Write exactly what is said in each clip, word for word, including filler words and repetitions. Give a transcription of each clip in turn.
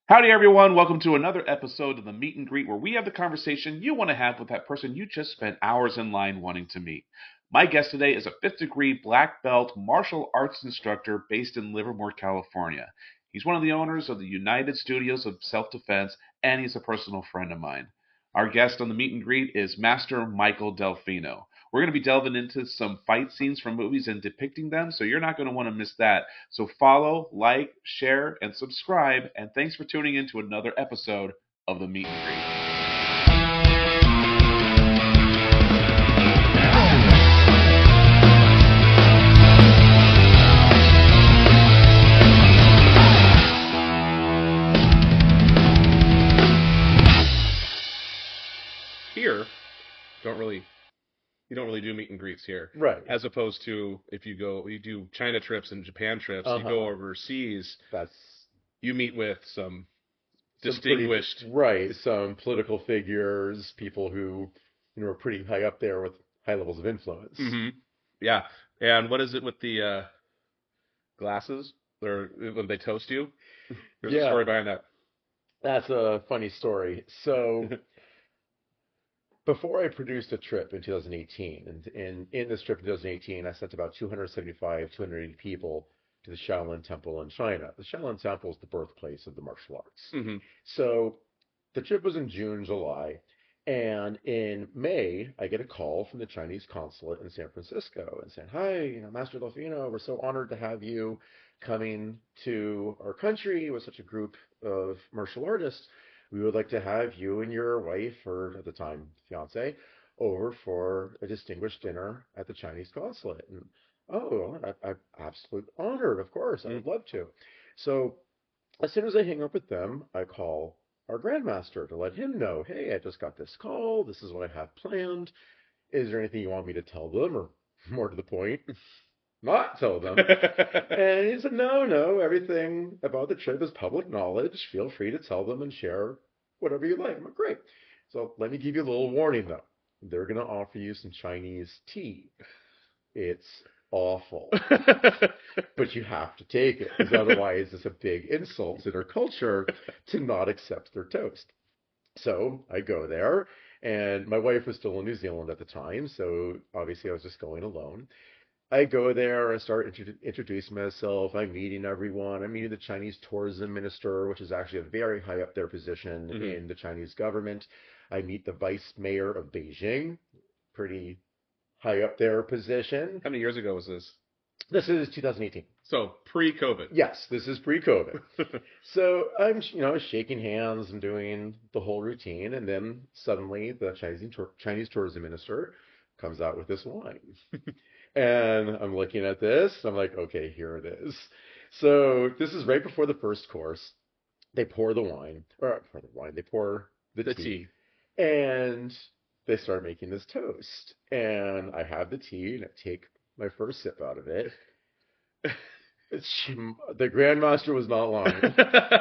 Howdy, everyone. Welcome to another episode of the Meet and Greet, where we have the conversation you want to have with that person you just spent hours in line wanting to meet. My guest today is a fifth degree black belt martial arts instructor based in Livermore, California. He's one of the owners of the United Studios of Self Defense, and he's a personal friend of mine. Our guest on the Meet and Greet is Master Michael Delfino. We're going to be delving into some fight scenes from movies and depicting them, so you're not going to want to miss that. So follow, like, share, and subscribe. And thanks for tuning in to another episode of the Meet and Greet. Here, don't really you don't really do meet and greets here. Right. As opposed to if you go, you do China trips and Japan trips, you Uh-huh. go overseas, That's you meet with some some pretty- distinguished. right. Some political figures, people who you know are pretty high up there with high levels of influence. hmm Yeah. And what is it with the uh, glasses? Or when they toast you? There's a Yeah. story behind that. That's a funny story. So before I produced a trip in two thousand eighteen, and, and in this trip in two thousand eighteen, I sent about two hundred seventy-five, two hundred eighty people to the Shaolin Temple in China. The Shaolin Temple is the birthplace of the martial arts. hmm So the trip was in June, July, and in May, I get a call from the Chinese consulate in San Francisco and saying, "Hi, you know, Master Delfino, we're so honored to have you coming to our country with such a group of martial artists. We would like to have you and your wife, or at the time, fiance, over for a distinguished dinner at the Chinese consulate." And oh, I, I'm absolutely honored, of course, I would love to. So as soon as I hang up with them, I call our grandmaster to let him know, "Hey, I just got this call. This is what I have planned. Is there anything you want me to tell them, or more to the point, not tell them?" And he said, "No, no, everything about the trip is public knowledge. Feel free to tell them and share whatever you like." I'm like, "Great." So let me give you a little warning, though. They're going to offer you some Chinese tea. It's awful, but you have to take it, because otherwise it's a big insult to their culture to not accept their toast. So I go there, and my wife was still in New Zealand at the time, so obviously I was just going alone. I go there, I start intro- introducing myself, I'm meeting everyone. I'm meeting the Chinese tourism minister, which is actually a very high up there position hmm in the Chinese government. I meet the vice mayor of Beijing, pretty high up there position. How many years ago was this? This is two thousand eighteen. So pre-COVID. Yes, this is pre-COVID. So I'm, you know, shaking hands and doing the whole routine, and then suddenly the Chinese tour- Chinese tourism minister comes out with this wine, and I'm looking at this. I'm like, okay, here it is. So this is right before the first course. They pour the wine, or pour the wine. They pour the The tea, tea. and they start making this toast. And I have the tea, and I take my first sip out of it. She, the Grandmaster was not lying.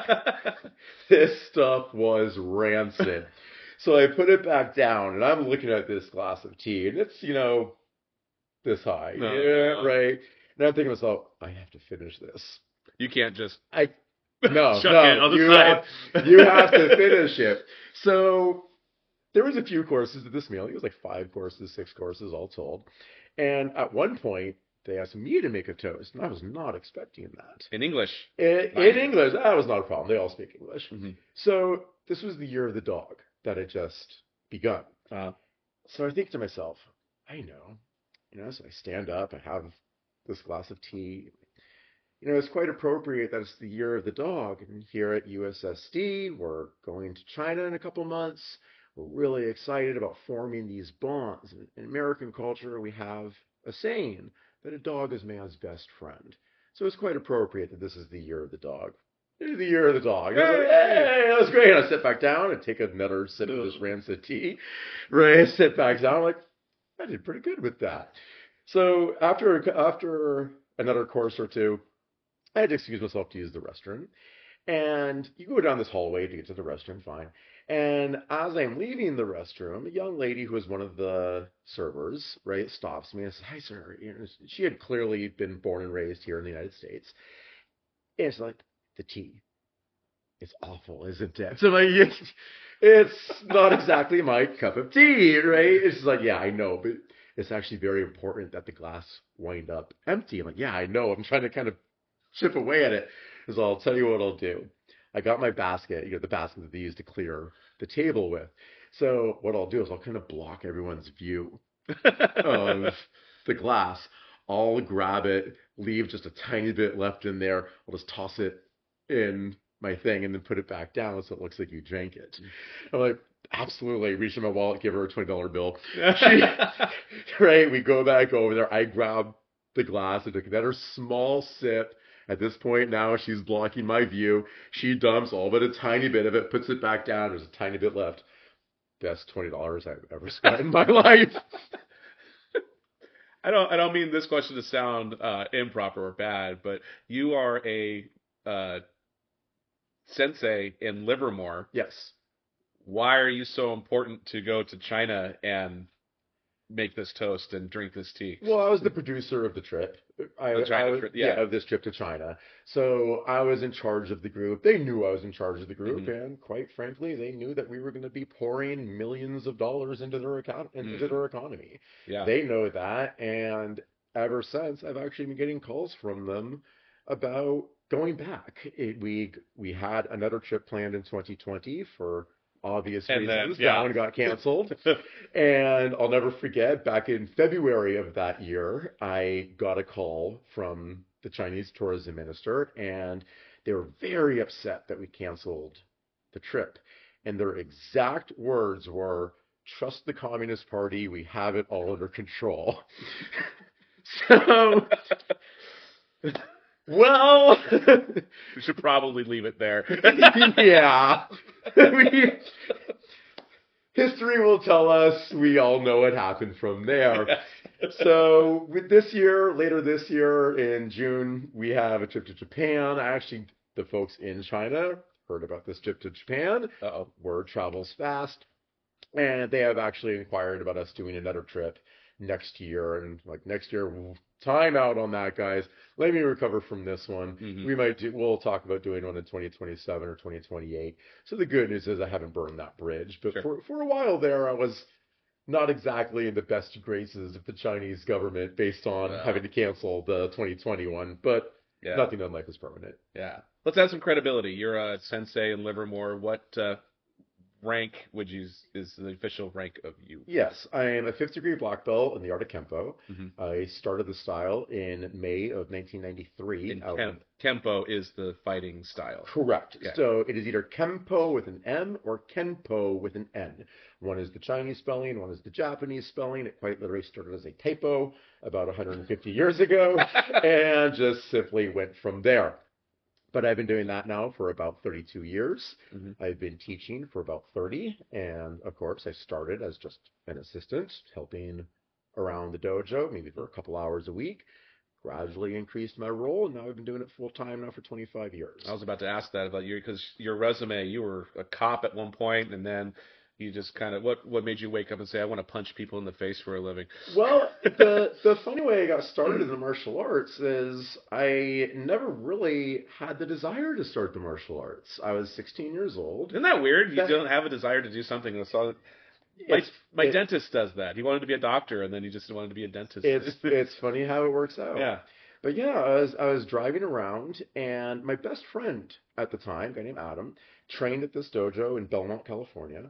This stuff was rancid. So I put it back down, and I'm looking at this glass of tea, and it's, you know, this high. No. Yeah, right. And I'm thinking to myself, I have to finish this. You can't just I no, chuck no, it on the you side. have, you have to finish it. So there was a few courses to this meal. It was like five courses, six courses all told. And at one point, they asked me to make a toast, and I was not expecting that. In English. In, in English, that was not a problem. They all speak English. hmm So this was the year of the dog that had just begun. Uh, So I think to myself, I know, you know, so I stand up, I have this glass of tea. You know, it's quite appropriate that it's the year of the dog. And here at U S S D, we're going to China in a couple months. We're really excited about forming these bonds. In, in American culture, we have a saying that a dog is man's best friend. So it's quite appropriate that this is the year of the dog. It is the year of the dog. I was like, hey, that's great. I sit back down and take another sip of this rancid tea. Right, I sit back down. I'm like, I did pretty good with that. So after after another course or two, I had to excuse myself to use the restroom. And you go down this hallway to get to the restroom, fine. And as I'm leaving the restroom, a young lady who was one of the servers, right, stops me and says, "Hi, sir." You know, she had clearly been born and raised here in the United States. And it's like, the tea. it's awful, isn't it? So I'm like, it's, it's not exactly my cup of tea, right? It's just like, yeah, I know, but it's actually very important that the glass wind up empty. I'm like, yeah, I know. I'm trying to kind of chip away at it. So I'll tell you what I'll do. I got my basket, you know, the basket that they use to clear the table with. So what I'll do is I'll kind of block everyone's view of the glass. I'll grab it, leave just a tiny bit left in there. I'll just toss it in my thing and then put it back down so it looks like you drank it. I'm like, absolutely. Reach in my wallet, give her a twenty dollar bill. She, right, we go back over there. I grab the glass. I took another small sip. At this point now, she's blocking my view. She dumps all but a tiny bit of it, puts it back down. There's a tiny bit left. Best twenty dollars I've ever spent in my life. I don't I don't mean this question to sound uh, improper or bad, but you are a uh, sensei in Livermore. Yes. Why are you so important to go to China and make this toast and drink this tea? Well, I was the producer of the trip. I, The China I was, trip, yeah. yeah. of this trip to China. So I was in charge of the group. They knew I was in charge of the group, Mhm. and quite frankly, they knew that we were going to be pouring millions of dollars into their account into Mm. their economy. Yeah. They know that, and ever since, I've actually been getting calls from them about going back. It, we we had another trip planned in twenty twenty for obvious And then, reasons. yeah. That one got canceled. And I'll never forget, back in February of that year, I got a call from the Chinese tourism minister, and they were very upset that we canceled the trip. And their exact words were, "Trust the Communist Party, we have it all under control." So, well, We should probably leave it there. yeah. We, history will tell us. We all know what happened from there. So with this year, later this year in June, we have a trip to Japan. Actually, the folks in China heard about this trip to Japan. Uh-oh. Word travels fast. And they have actually inquired about us doing another trip next year. And like next year, time out on that, guys. Let me recover from this one. Mhm. We might do, we'll talk about doing one in twenty twenty-seven or twenty twenty-eight. So the good news is I haven't burned that bridge. But Sure. for, for a while there, I was not exactly in the best graces of the Chinese government based on Wow. having to cancel the twenty twenty-one. But Yeah. nothing in life is permanent. Yeah. Let's add some credibility. You're a sensei in Livermore. What uh, rank would you is the official rank of you? Yes, I am a fifth degree black belt in the art of Kempo. Mhm. I started the style in May of nineteen ninety-three. And out Kem- Kempo is the fighting style. Correct. Yeah. So it is either Kempo with an M or Kenpo with an N. One is the Chinese spelling, one is the Japanese spelling. It quite literally started as a typo about one hundred fifty years ago and just simply went from there. But I've been doing that now for about thirty-two years. Mhm. I've been teaching for about thirty. And of course, I started as just an assistant, helping around the dojo, maybe for a couple hours a week. Gradually increased my role, and now I've been doing it full time now for twenty-five years. I was about to ask that about you because your resume, you were a cop at one point, and then you just kind of what what made you wake up and say, I want to punch people in the face for a living? Well, the the funny way I got started in the martial arts is I never really had the desire to start the martial arts. I was sixteen years old. Isn't that weird? You That- don't have a desire to do something. And so my It's my it- dentist does that. He wanted to be a doctor, and then he just wanted to be a dentist. it's it's funny how it works out. yeah. But yeah, I was I was driving around, and my best friend at the time, a guy named Adam, trained at this dojo in Belmont, California.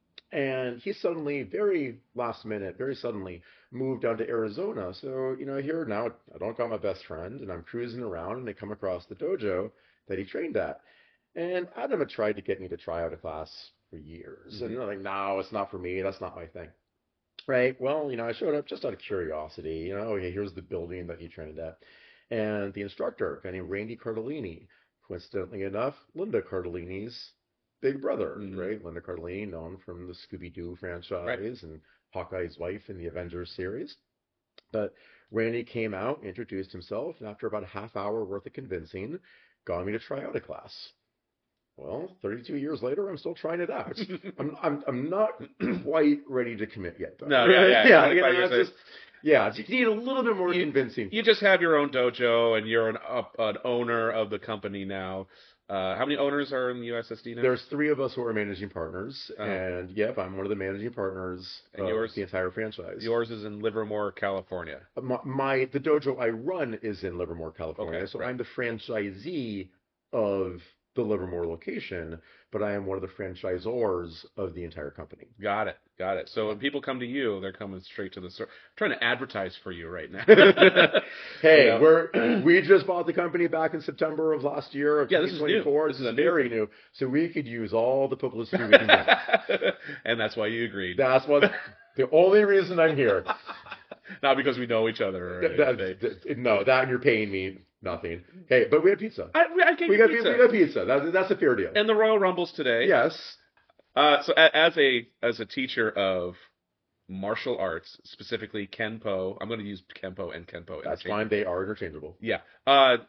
And he suddenly, very last minute, very suddenly moved down to Arizona. So, you know, here now I don't got my best friend, and I'm cruising around, and I come across the dojo that he trained at. And Adam had tried to get me to try out a class for years. And Mhm. I'm like, no, it's not for me. That's not my thing. Right. Well, you know, I showed up just out of curiosity. You know, okay, here's the building that he trained at. And the instructor, a guy named Randy Cardellini, coincidentally enough, Linda Cardellini's big brother, Mhm. right? Linda Cardellini, known from the Scooby-Doo franchise and Hawkeye's wife in the Avengers series. But Randy came out, introduced himself, and after about a half hour worth of convincing, got me to try out a class. Well, thirty-two years later, I'm still trying it out. I'm I'm I'm not quite ready to commit yet, though. No, yeah, yeah, yeah, twenty-five you know, years it's just, yeah, you need a little bit more You- convincing. You just have your own dojo, and you're an up, an owner of the company now. Uh, how many owners are in the U S S D now? There's three of us who are managing partners, Uh-huh. and yep, I'm one of the managing partners And of yours- the entire franchise. Yours is in Livermore, California. My, my the dojo I run is in Livermore, California, Okay, so right. I'm the franchisee of the Livermore location, but I am one of the franchisors of the entire company. Got it. Got it. So when people come to you, they're coming straight to the store. I'm trying to advertise for you right now. Hey, You know? we're we just bought the company back in September of last year of Yeah, this is new. twenty twenty-four. This This is is a new very new, so we could use all the publicity we can get. And that's why you agreed. That's what the only reason I'm here. Not because we know each other. Or That- that's- anything. that- no, that and you're paying me nothing. Hey, but we had pizza. I, I gave We you got pizza. we got pizza. That's that's a fair deal. And the Royal Rumbles today. Yes. Uh, so a, as a as a teacher of martial arts, specifically Kenpo, I'm going to use Kenpo and Kenpo. That's interchangeably. fine. They are interchangeable. Yeah. Uh,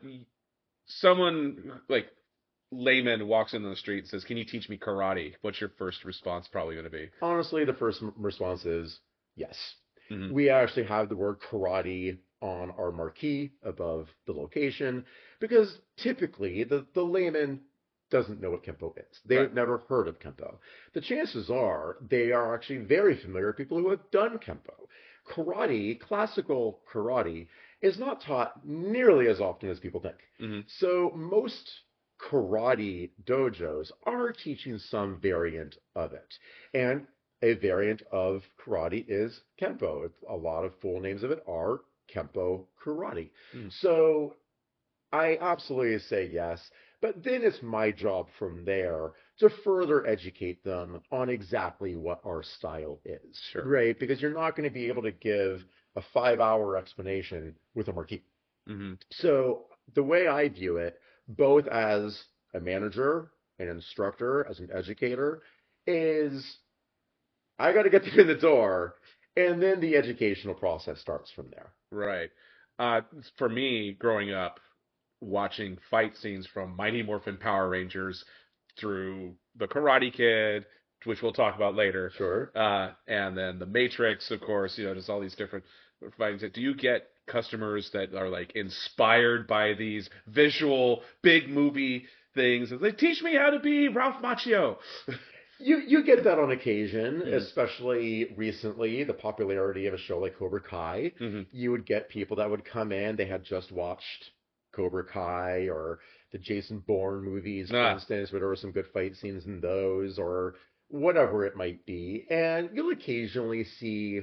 someone like layman walks into the street and says, "Can you teach me karate?" What's your first response probably going to be? Honestly, the first m- response is yes. Mhm. We actually have the word karate on our marquee above the location because typically the, the layman doesn't know what Kempo is. They've Right. never heard of Kempo. The chances are they are actually very familiar with people who have done Kempo. Karate, classical karate, is not taught nearly as often as people think. Mhm. So most karate dojos are teaching some variant of it. And a variant of karate is Kempo. It's- A lot of full names of it are Kempo Karate. Mm. So I absolutely say yes, but then it's my job from there to further educate them on exactly what our style is. Sure. Right? Because you're not going to be able to give a five hour explanation with a marquee. Mhm. So the way I view it, both as a manager, an instructor, as an educator, is I got to get them in the door, and then the educational process starts from there. Right. Uh, for me, growing up, watching fight scenes from Mighty Morphin Power Rangers through The Karate Kid, which we'll talk about later, Sure. uh, and then The Matrix, of course, you know, just all these different fighting scenes. Do you get customers that are like inspired by these visual big movie things? They teach me how to be Ralph Macchio. You you get that on occasion, Mhm. especially recently, the popularity of a show like Cobra Kai. Mhm. You would get people that would come in, they had just watched Cobra Kai or the Jason Bourne movies, for Ah. instance, where there were some good fight scenes in those, or whatever it might be. And you'll occasionally see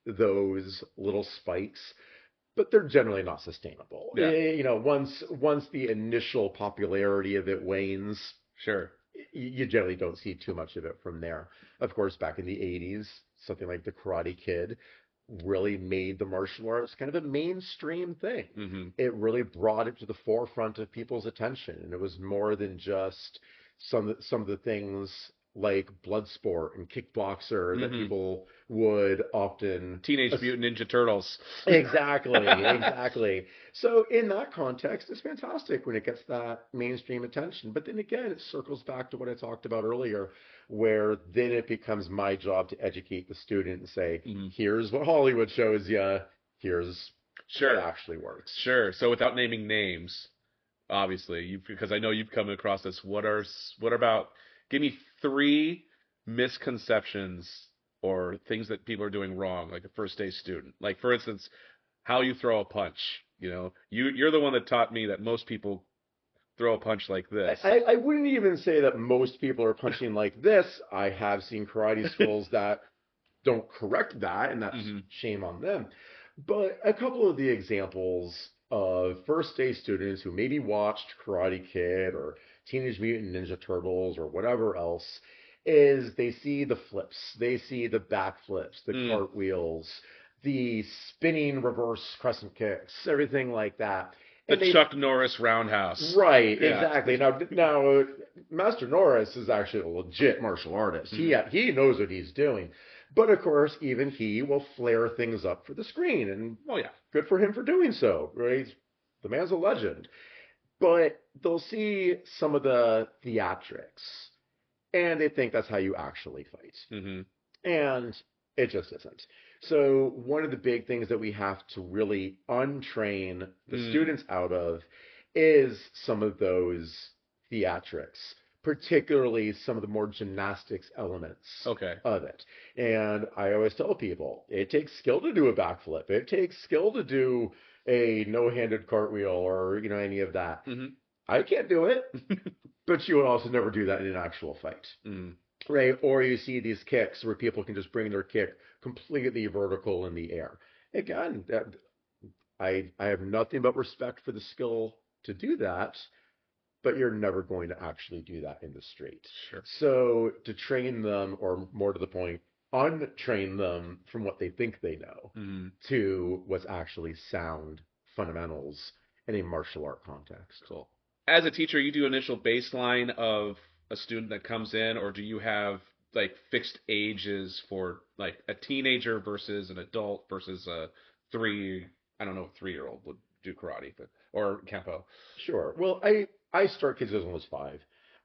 those little spikes, but they're generally not sustainable. Yeah. Eh, You know, once once the initial popularity of it wanes, Sure. y- you generally don't see too much of it from there. Of course, back in the eighties, something like The Karate Kid really made the martial arts kind of a mainstream thing. Hmm. It really brought it to the forefront of people's attention, and it was more than just some some of the things like Bloodsport and Kickboxer that Mhm. people would often Teenage as- Mutant Ninja Turtles. Exactly, exactly. So in that context, it's fantastic when it gets that mainstream attention. But then again, it circles back to what I talked about earlier, where then it becomes my job to educate the student and say, Mhm. here's what Hollywood shows you, here's Sure. what actually works. Sure. So without naming names, obviously, you because I know you've come across this. What are s- what about? Give me three misconceptions or things that people are doing wrong, like a first day student. Like for instance, how you throw a punch. You know, you you're the one that taught me that most people throw a punch like this. I, I wouldn't even say that most people are punching like this. I have seen karate schools that don't correct that, and that's Mhm. shame on them. But a couple of the examples of first day students who maybe watched Karate Kid or Teenage Mutant Ninja Turtles or whatever else is they see the flips, they see the backflips, the Mm. cartwheels, the spinning reverse crescent kicks, everything like that. The And they- Chuck Norris roundhouse. Right, Yeah. exactly. Now, now, uh, Master Norris is actually a legit martial artist. He Mm-hmm. he knows what he's doing, but of course, even he will flare things up for the screen, and Oh yeah. good for him for doing so. Right, the man's a legend. But they'll see some of the theatrics, and they think that's how you actually fight. Hmm. And it just isn't. So one of the big things that we have to really untrain the Mm. students out of is some of those theatrics, particularly some of the more gymnastics elements Okay. of it. And I always tell people, it takes skill to do a backflip. It takes skill to do a no-handed cartwheel or, you know, any of that. hmm I can't do it, but you would also never do that in an actual fight. mm Right? Or you see these kicks where people can just bring their kick completely vertical in the air. Again, that, I I have nothing but respect for the skill to do that, but you're never going to actually do that in the street. Sure. So to train them, or more to the point, untrain them from what they think they know hmm to what's actually sound fundamentals in a martial art context. Cool. As a teacher, you do initial baseline of a student that comes in, or do you have like fixed ages for like a teenager versus an adult versus a three, I don't know, three year old would do karate, but or Kempo. Sure. Well, I I start kids as little as five.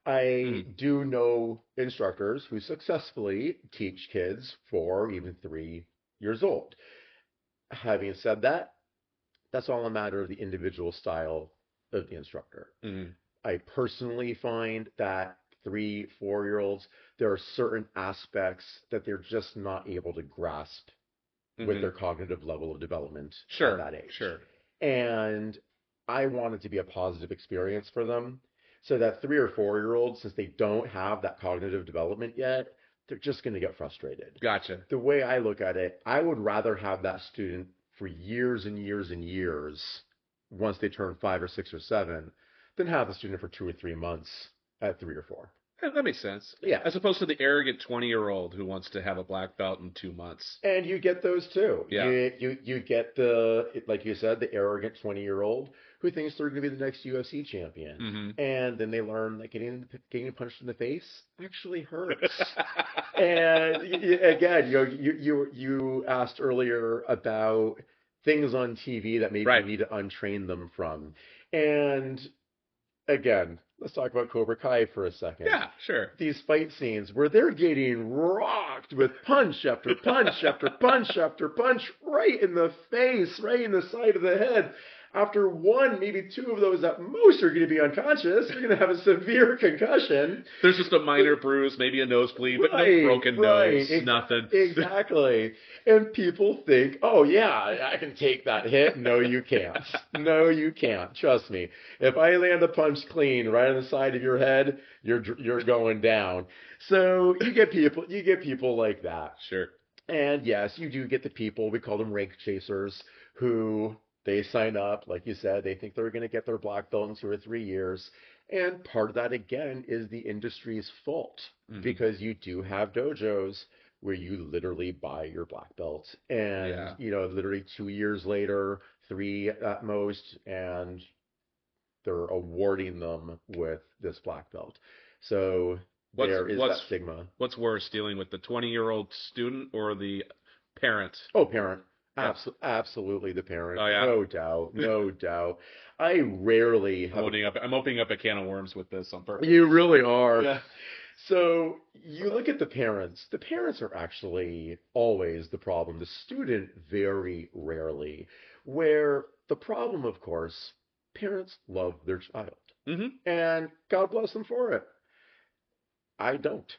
I Mm. do know instructors who successfully teach kids four, even three years old. Having said that, that's all a matter of the individual style of the instructor. Mm. I personally find that three, four year olds, there are certain aspects that they're just not able to grasp with hmm their cognitive level of development at Sure. that age. Sure. And I want it to be a positive experience for them. So that three or four year olds, since they don't have that cognitive development yet, they're just going to get frustrated. Gotcha. The way I look at it, I would rather have that student for years and years and years once they turn five or six or seven than have the student for two or three months at three or four. Yeah, that makes sense. Yeah. As opposed to the arrogant twenty year old who wants to have a black belt in two months. And you get those too. Yeah. You you you get the, like you said, the arrogant twenty year old who thinks they're going to be the next U F C champion. hmm And then they learn that getting getting punched in the face actually hurts. And y- y- again, you know, you you you asked earlier about things on T V that maybe Right. you need to untrain them from. And again, let's talk about Cobra Kai for a second. Yeah, sure. These fight scenes where they're getting rocked with punch after punch after punch after punch right in the face, right in the side of the head. After one, maybe two of those at most are going to be unconscious. They're going to have a severe concussion. There's just a minor bruise, maybe a nosebleed, but no Right, broken right. nose, Ex- nothing. Exactly. And people think, oh, yeah, I can take that hit. No, you can't. No, you can't. Trust me. If I land a punch clean right on the side of your head, you're dr- you're going down. So you get people, you get people like that. Sure. And yes, you do get the people, we call them rank chasers, who they sign up, like you said, they think they're going to get their black belt in two or three years. And part of that, again, is the industry's fault Mhm. because you do have dojos where you literally buy your black belt. And, Yeah. you know, literally two years later, three at most, and they're awarding them with this black belt. So What's there is what's that stigma. what's worse, dealing with the twenty year old student or the parent? Oh, parent. Yeah. Abso- absolutely the parent. Oh, yeah. No doubt. No doubt. I rarely I'm have. opening up I'm opening up a can of worms with this on purpose. You really are. Yeah. So you look at the parents. The parents are actually always the problem. The student, very rarely. Where the problem, of course, parents love their child. hmm And God bless them for it. I don't.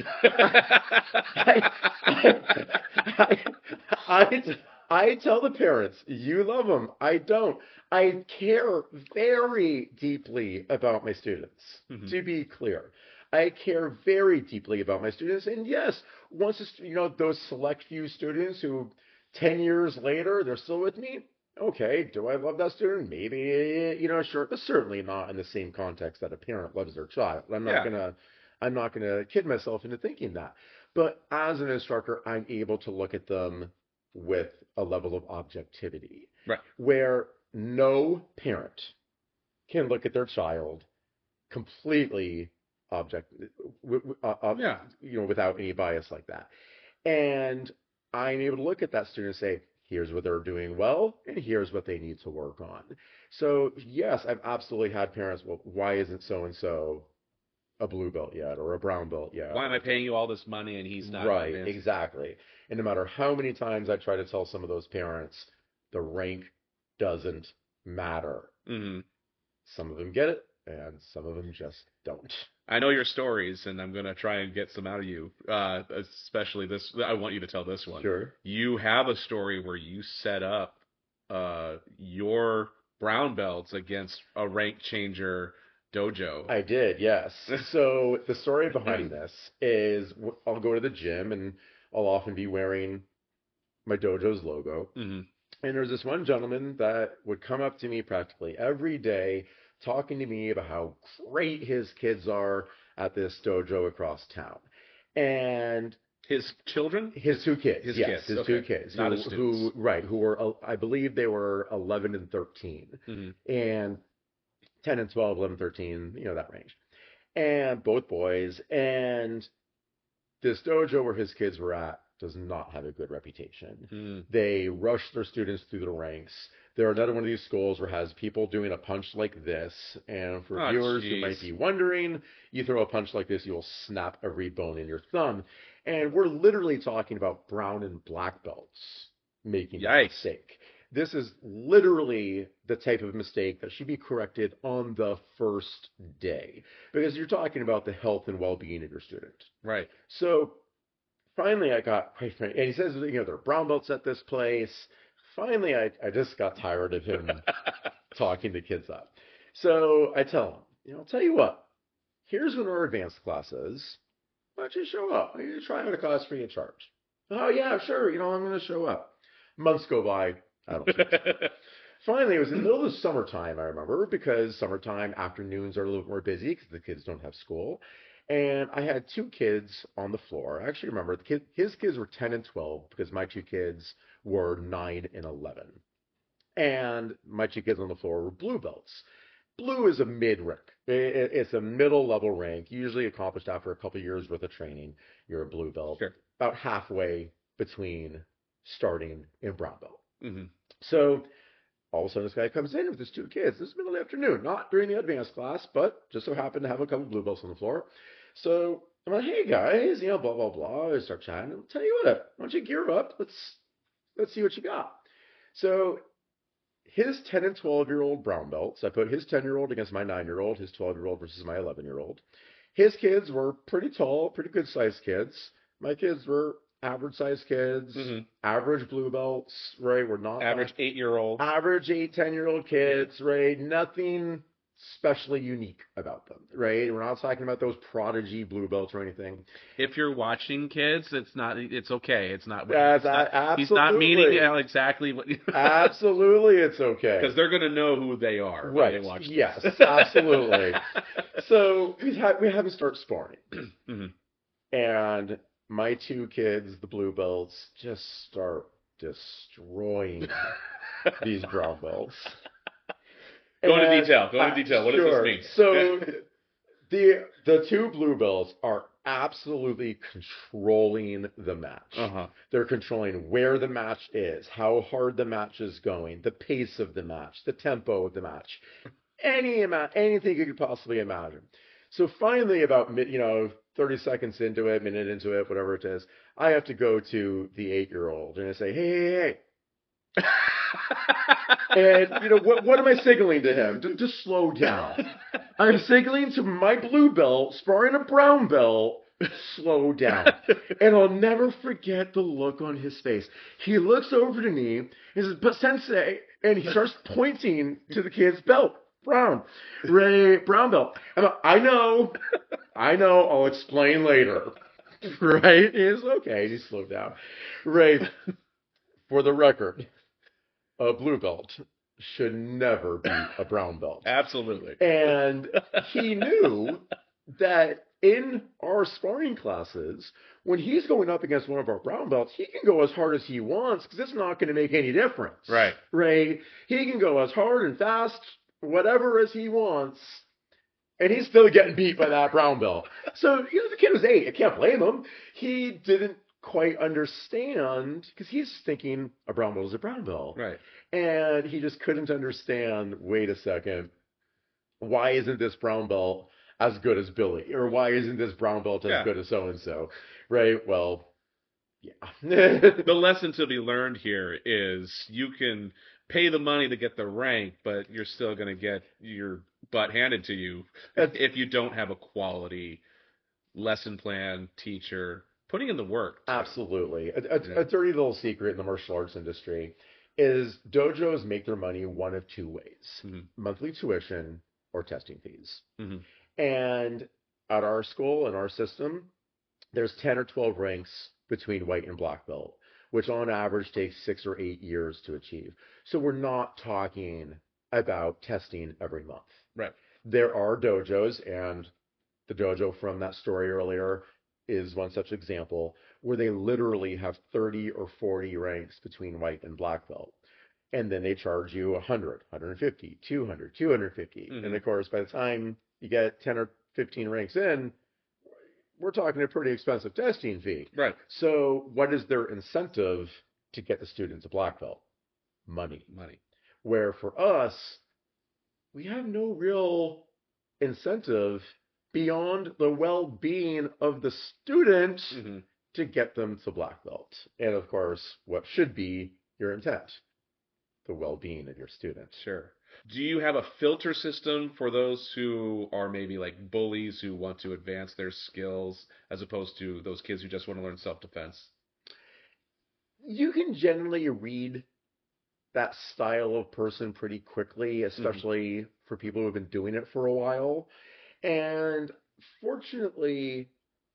I, I, I, I tell the parents, you love them. I don't. I care very deeply about my students, Mhm. to be clear. I care very deeply about my students. And yes, once, it's, you know, those select few students who ten years later, they're still with me. Okay, do I love that student? Maybe, you know, sure, but certainly not in the same context that a parent loves their child. I'm not Yeah. gonna, I'm not gonna kid myself into thinking that. But as an instructor, I'm able to look at them with a level of objectivity, Right. where no parent can look at their child completely object, w- w- uh, uh, Yeah. you know, without any bias like that. And I'm able to look at that student and say, here's what they're doing well, and here's what they need to work on. So yes, I've absolutely had parents, well, why isn't so-and-so a blue belt yet or a brown belt yet? Why am I paying you all this money and he's not Right, advancing? exactly. And no matter how many times I try to tell some of those parents, the rank doesn't matter. Mhm. Some of them get it, and some of them just don't. I know your stories, and I'm gonna try and get some out of you. Uh, especially this. I want you to tell this one. Sure. You have a story where you set up uh, your brown belts against a rank changer dojo. I did, yes. So the story behind this is w- I'll go to the gym and I'll often be wearing my dojo's logo. hmm And there's this one gentleman that would come up to me practically every day talking to me about how great his kids are at this dojo across town. And His children? his two kids, His yes, kids, his okay. two kids, Not who, his who, students. right, who were, uh, I believe they were eleven and thirteen, hmm and ten and twelve, eleven, thirteen, you know, that range. And both boys, and this dojo where his kids were at does not have a good reputation. Mm. They rush their students through the ranks. They're another one of these schools where has people doing a punch like this. And for Oh, viewers who jeez. might be wondering, you throw a punch like this, you'll snap every bone in your thumb. And we're literally talking about brown and black belts making that Yikes. mistake. This is literally the type of mistake that should be corrected on the first day, because you're talking about the health and well-being of your student. Right. So finally, I got, and he says, you know, there are brown belts at this place. Finally, I, I just got tired of him talking the kids up. So I tell him, you know, I'll tell you what, here's when our advanced class is. Why don't you show up? You try out a class free of charge. Oh, yeah, sure. You know, I'm going to show up. Months go by. I don't see it. Finally, it was in the middle of the summertime, I remember, because summertime afternoons are a little bit more busy because the kids don't have school. And I had two kids on the floor. I actually remember the kid, his kids were ten and twelve because my two kids were nine and eleven. And my two kids on the floor were blue belts. Blue is a mid rank. It's a middle level rank, usually accomplished after a couple years worth of training. You're a blue belt, Sure. about halfway between starting and brown belt. hmm So all of a sudden, this guy comes in with his two kids. This is middle of the afternoon, not during the advanced class, but just so happened to have a couple blue belts on the floor. So I'm like, hey guys, you know, blah blah blah. I start chatting. I'll tell you what, why don't you gear up? Let's let's see what you got. So his ten and twelve year old brown belts. I put his ten year old against my nine year old. His twelve year old versus my eleven year old. His kids were pretty tall, pretty good sized kids. My kids were average sized kids, hmm average blue belts, right? We're not Average eight year old. average eight, ten year old kids, right? Nothing especially unique about them, right? We're not talking about those prodigy blue belts or anything. If you're watching kids, it's not. It's okay. It's not. That's it's not a- he's not meaning absolutely. exactly what. Absolutely, it's okay. Because they're gonna know who they are when Right. they watch. This. Yes, absolutely. So we had we had them start sparring, Mhm. and my two kids, the blue belts, just start destroying these brown belts. Go into And- detail. Go into uh, detail. What sure. does this mean? So the the two blue belts are absolutely controlling the match. Uh huh. They're controlling where the match is, how hard the match is going, the pace of the match, the tempo of the match, any amount, anything you could possibly imagine. So finally, about mid, you know, thirty seconds into it, minute into it, whatever it is, I have to go to the eight-year-old and I say, hey, hey, hey. And, you know, what, what am I signaling to him? To, to slow down. I'm signaling to my blue belt, sparring a brown belt, slow down. And I'll never forget the look on his face. He looks over to me and says, but sensei, and he starts pointing to the kid's belt. Brown. Ray, brown belt. I'm like, I know. I know. I'll explain later. Right? He's okay. He slowed down. Ray, for the record, a blue belt should never be a brown belt. Absolutely. And he knew that in our sparring classes, when he's going up against one of our brown belts, he can go as hard as he wants because it's not going to make any difference. Right. Right? He can go as hard and fast, whatever as he wants, and he's still getting beat by that brown belt. So, you know, the kid was eight. I can't blame him. He didn't quite understand because he's thinking a brown belt is a brown belt. Right. And he just couldn't understand, wait a second, why isn't this brown belt as good as Billy? Or why isn't this brown belt as Yeah. good as so-and-so? Right? Well, yeah. The lesson to be learned here is you can pay the money to get the rank, but you're still going to get your butt handed to you That's if you don't have a quality lesson plan, teacher, putting in the work too. absolutely a, a, Yeah. a dirty little secret in the martial arts industry is dojos make their money one of two ways: hmm monthly tuition or testing fees. hmm And at our school and our system, there's ten or twelve ranks between white and black belt, which on average takes six or eight years to achieve. So we're not talking about testing every month. Right. There are dojos, and the dojo from that story earlier is one such example, where they literally have thirty or forty ranks between white and black belt. And then they charge you one hundred, one fifty, two hundred, two hundred fifty. hmm And of course, by the time you get ten or fifteen ranks in, we're talking a pretty expensive testing fee. Right. So what is their incentive to get the student to black belt? Money. Money. Where for us, we have no real incentive beyond the well-being of the student hmm to get them to black belt. And of course, what should be your intent? The well-being of your student. Sure. Do you have a filter system for those who are maybe like bullies who want to advance their skills as opposed to those kids who just want to learn self-defense? You can generally read that style of person pretty quickly, especially for people who have been doing it for a while. And fortunately,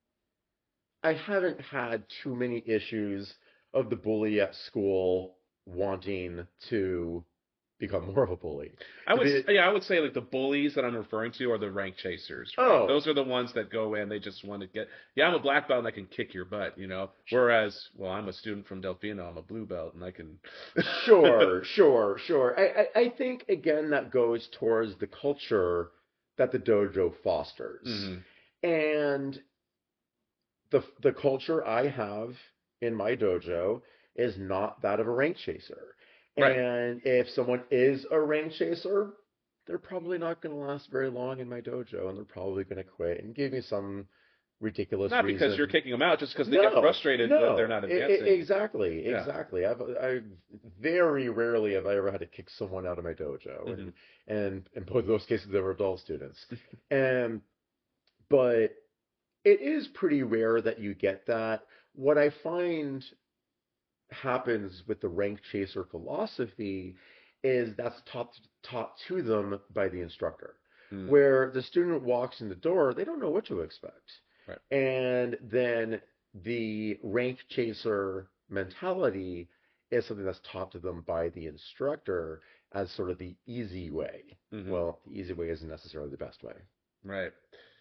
I haven't had too many issues of the bully at school wanting to become more of a bully. I would, It- yeah, I would say like the bullies that I'm referring to are the rank chasers. Right? Oh. Those are the ones that go in, they just want to get, yeah, I'm a black belt and I can kick your butt, you know. Whereas, well, I'm a student from Delfino, I'm a blue belt and I can. Sure, sure, sure. I, I, I think, again, that goes towards the culture that the dojo fosters. hmm And the the culture I have in my dojo is not that of a rank chaser. Right. And if someone is a rank chaser, they're probably not going to last very long in my dojo, and they're probably going to quit and give me some ridiculous Not reason. because you're kicking them out, just because they get No, frustrated that no, they're not e- e- advancing. exactly, Yeah. exactly. I've I very rarely have I ever had to kick someone out of my dojo, Mhm. and and in both those cases they were adult students. And but it is pretty rare that you get that. What I find happens with the rank chaser philosophy is that's taught taught to them by the instructor. Mm. Where the student walks in the door, they don't know what to expect. Right. And then the rank chaser mentality is something that's taught to them by the instructor as sort of the easy way. Mhm. Well, the easy way isn't necessarily the best way. Right.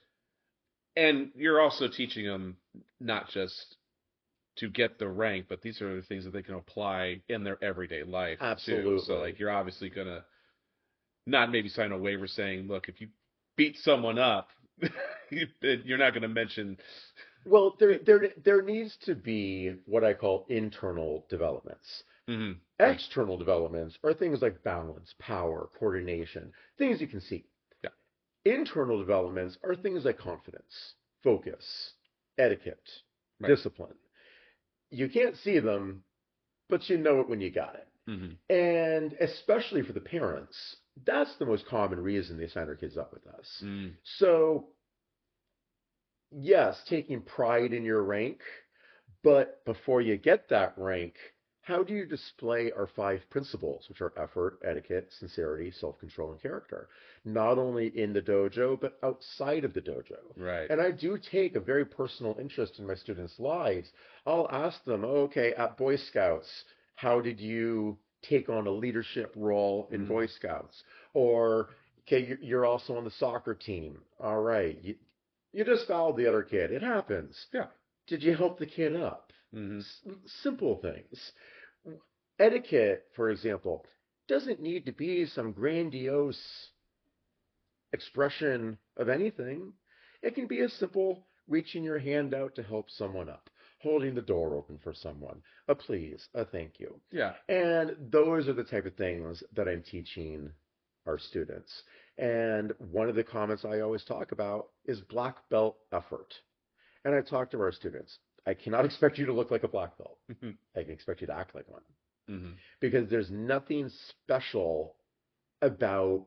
And you're also teaching them not just to get the rank, but these are the things that they can apply in their everyday life too. Absolutely. So like you're obviously gonna not maybe sign a waiver saying, look, if you beat someone up, you- you're not gonna mention. Well, there there there needs to be what I call internal developments. Mhm. External developments are things like balance, power, coordination, things you can see. Yeah. Internal developments are things like confidence, focus, etiquette, Right. discipline. You can't see them, but you know it when you got it. Mhm. And especially for the parents, that's the most common reason they sign their kids up with us. Mm. So, yes, taking pride in your rank, but before you get that rank, how do you display our five principles, which are effort, etiquette, sincerity, self-control, and character? Not only in the dojo, but outside of the dojo. Right. And I do take a very personal interest in my students' lives. I'll ask them, oh, okay, at Boy Scouts, how did you take on a leadership role in Mhm. Boy Scouts? Or, okay, you- you're also on the soccer team. All right, you, you just fouled the other kid. It happens. Yeah. Did you help the kid up? Mhm. S- simple things. Etiquette, for example, doesn't need to be some grandiose expression of anything. It can be as simple reaching your hand out to help someone up, holding the door open for someone, a please, a thank you. Yeah. And those are the type of things that I'm teaching our students. And one of the comments I always talk about is black belt effort. And I talk to our students. I cannot expect you to look like a black belt. I can expect you to act like one. Mm-hmm. because there's nothing special about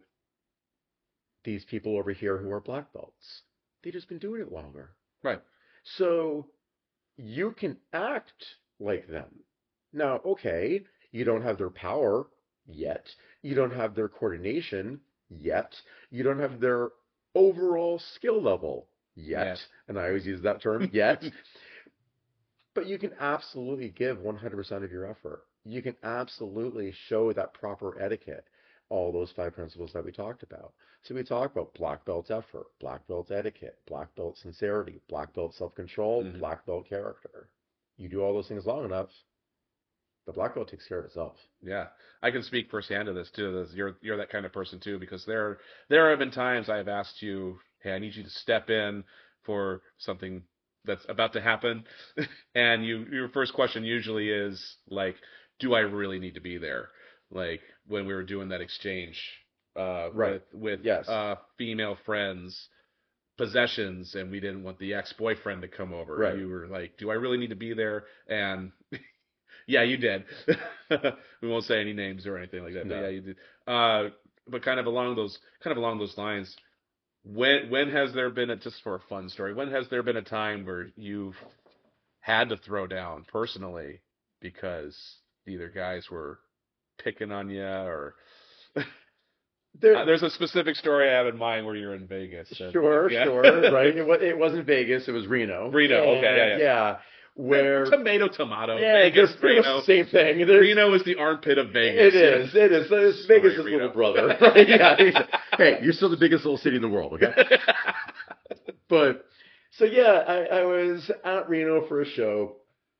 these people over here who are black belts. They've just been doing it longer. Right. So you can act like them. Now, okay, you don't have their power yet. You don't have their coordination yet. You don't have their overall skill level yet. Yet. And I always use that term, yet. But you can absolutely give one hundred percent of your effort. You can absolutely show that proper etiquette, all those five principles that we talked about. So we talk about black belt effort, black belt etiquette, black belt sincerity, black belt self-control, Mhm. black belt character. You do all those things long enough, the black belt takes care of itself. Yeah, I can speak firsthand to this too. This- You're you're that kind of person too, because there there have been times I have asked you, "Hey, I need you to step in for something that's about to happen," and you your first question usually is like, "Do I really need to be there?" Like when we were doing that exchange uh, Right. with with Yes. uh, female friends. Possessions, and we didn't want the ex-boyfriend to come over. Right. You were like, "Do I really need to be there?" And yeah, you did. We won't say any names or anything like that. But No. yeah, you did. Uh, but kind of along those kind of along those lines, when when has there been a, just for a fun story? When has there been a time where you've had to throw down personally because either guys were picking on you or There, uh, there's a specific story I have in mind where you're in Vegas. and- sure, yeah. sure, right? It, wa- it wasn't Vegas, it was Reno. Reno, okay, yeah, And, yeah. yeah. Where, Tomato, tomato. yeah, Vegas, it's pretty much Reno. the same thing. There's- Reno is the armpit of Vegas. It is, it is. It's Sorry, Vegas' Reno. little brother. Right? Yeah. he's- Hey, you're still the biggest little city in the world, okay? But so yeah, I, I was at Reno for a show,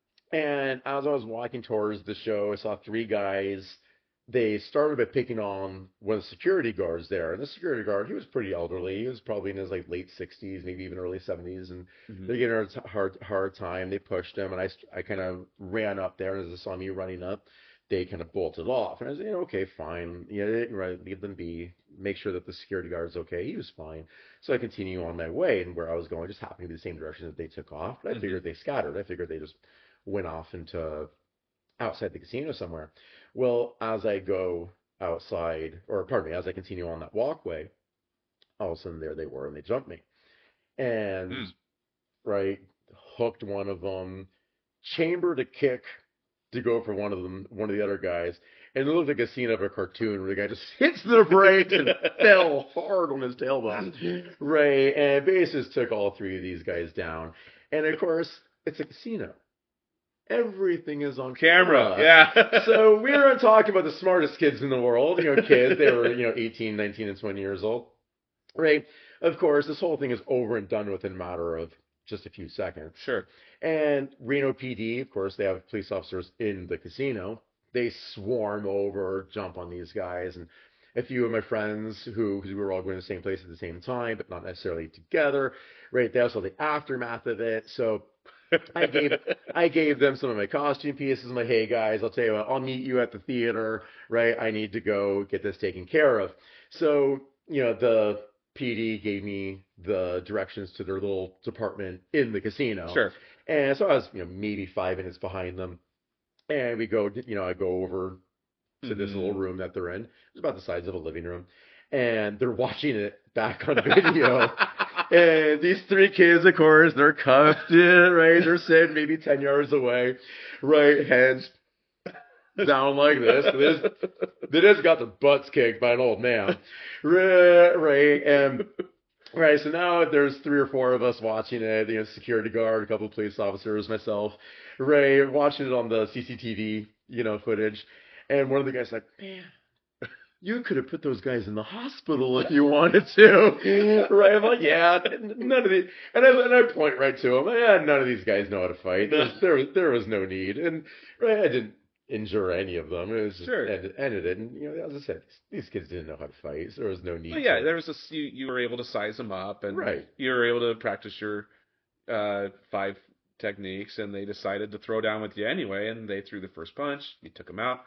and as I was walking towards the show, I saw three guys. They started by picking on one of the security guards there, and the security guard, he was pretty elderly. He was probably in his like late sixties, maybe even early seventies, and Mhm. they're giving her a t- hard hard time. They pushed him, and I st- I kind of ran up there, and as they saw me running up, they kind of bolted off, and I was, you know, okay, fine, yeah, they didn't really leave them be, make sure that the security guard's okay. He was fine, so I continue on my way, and where I was going just happened to be the same direction that they took off. But I Mhm. figured they scattered. I figured they just went off into outside the casino somewhere. Well, as I go outside, or pardon me, as I continue on that walkway, all of a sudden there they were, and they jumped me, and Hmm. right, hooked one of them, chambered a kick to go for one of them, one of the other guys, and it looked like a scene of a cartoon where the guy just hits the brakes and fell hard on his tailbone. Right, and basically just took all three of these guys down. And of course, it's a casino. Everything is on Camera, camera. yeah. So we were talking about the smartest kids in the world, you know, kids, they were, you know, eighteen, nineteen, and twenty years old. Right? Of course, this whole thing is over and done within a matter of just a few seconds. Sure. And Reno P D, of course, they have police officers in the casino. They swarm over, jump on these guys. And a few of my friends who, because we were all going to the same place at the same time, but not necessarily together, right? They also the aftermath of it. So I gave I gave them some of my costume pieces. I'm like, hey guys, I'll tell you what, I'll meet you at the theater, right? I need to go get this taken care of. So, you know, the P D gave me the directions to their little department in the casino. Sure. And so I was, you know, maybe five minutes behind them. And we go, you know, I go over to this Mhm. little room that they're in. It's about the size of a living room. And they're watching it back on video. And these three kids, of course, they're cuffed in, right? They're sitting maybe ten yards away, right? Heads down like this. They just, they just got their butts kicked by an old man. Right, right. And, right, so now there's three or four of us watching it, you know, security guard, a couple of police officers, myself, right, watching it on the C C T V, you know, footage. And one of the guys like, man, you could have put those guys in the hospital if you wanted to. Right? I'm like, yeah, none of these. And I, and I point right to them. Yeah, none of these guys know how to fight. There, was- there, was, there was no need. And right, I didn't injure any of them. It was just Sure. ended, ended it. And, you know, as I said, these kids didn't know how to fight. So there was no need. Well, yeah, to. there was a you, you were able to size them up, and Right. you were able to practice your uh, five techniques, and they decided to throw down with you anyway, and they threw the first punch. You took them out.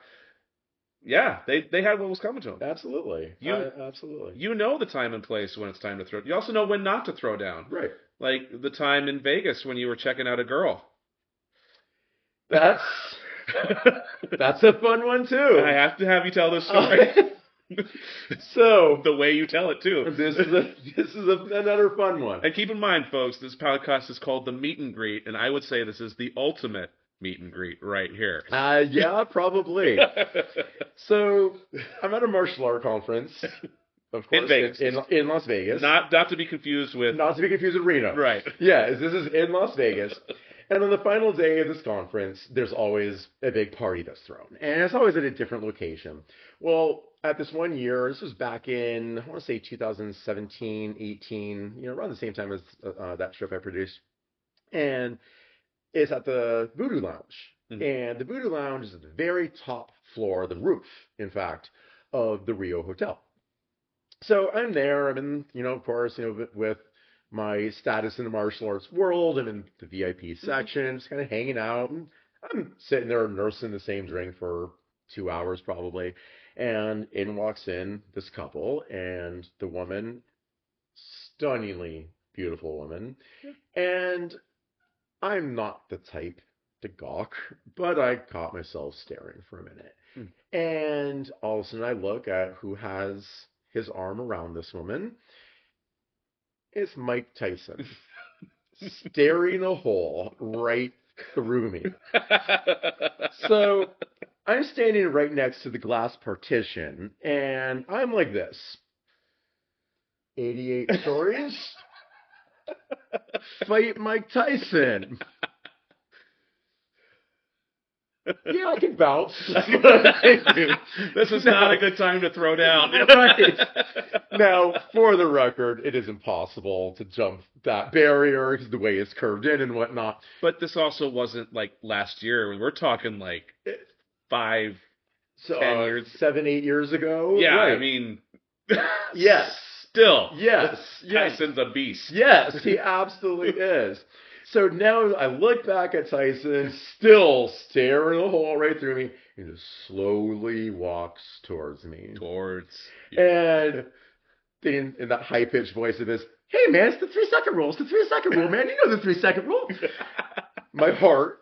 Yeah, they they had what was coming to them. Absolutely. You- I- absolutely. You know the time and place when it's time to throw. You also know when not to throw down. Right. Like the time in Vegas when you were checking out a girl. That's That's a fun one too. I have to have you tell this story. So the way you tell it too. this is a, this is a, another fun one. And keep in mind, folks, this podcast is called the Meet and Greet, and I would say this is the ultimate meet and greet right here. Uh, yeah, probably. So I'm at a martial art conference, of course, In Vegas. in, in, in Las Vegas. Not not to be confused with Not to be confused with Reno. right. Yes, this is in Las Vegas. And on the final day of this conference, there's always a big party that's thrown. And it's always at a different location. Well, at this one year, this was back in, I want to say two thousand seventeen, eighteen, you know, around the same time as uh, that strip I produced. And it's at the Voodoo Lounge. Mhm. And the Voodoo Lounge is at the very top floor, the roof, in fact, of the Rio Hotel. So I'm there. I'm in, you know, of course, you know, with, with my status in the martial arts world. I'm in the V I P section, just kind of hanging out. And I'm sitting there nursing the same drink for two hours probably. And in walks in this couple, and the woman, stunningly beautiful woman. And I'm not the type to gawk, but I caught myself staring for a minute. Hmm. And all of a sudden I look at who has his arm around this woman. It's Mike Tyson, staring a hole right through me. So I'm standing right next to the glass partition, and I'm like this. eighty-eight stories? Fight Mike Tyson. Yeah, I can bounce. This is not a good time to throw down. Right. Now, for the record, it is impossible to jump that barrier because the way it's curved in and whatnot. But this also wasn't like last year. We're talking like five, So, ten uh, years. seven, eight years ago. Yeah, Right. I mean, Yes. still, Yes. Yes. Tyson's a beast. Yes, he absolutely is. So now I look back at Tyson, still staring a hole right through me, and just slowly walks towards me. Towards. And then in that high pitched voice of his, hey man, it's the three second rule. It's the three second rule, man. You know the three second rule. My heart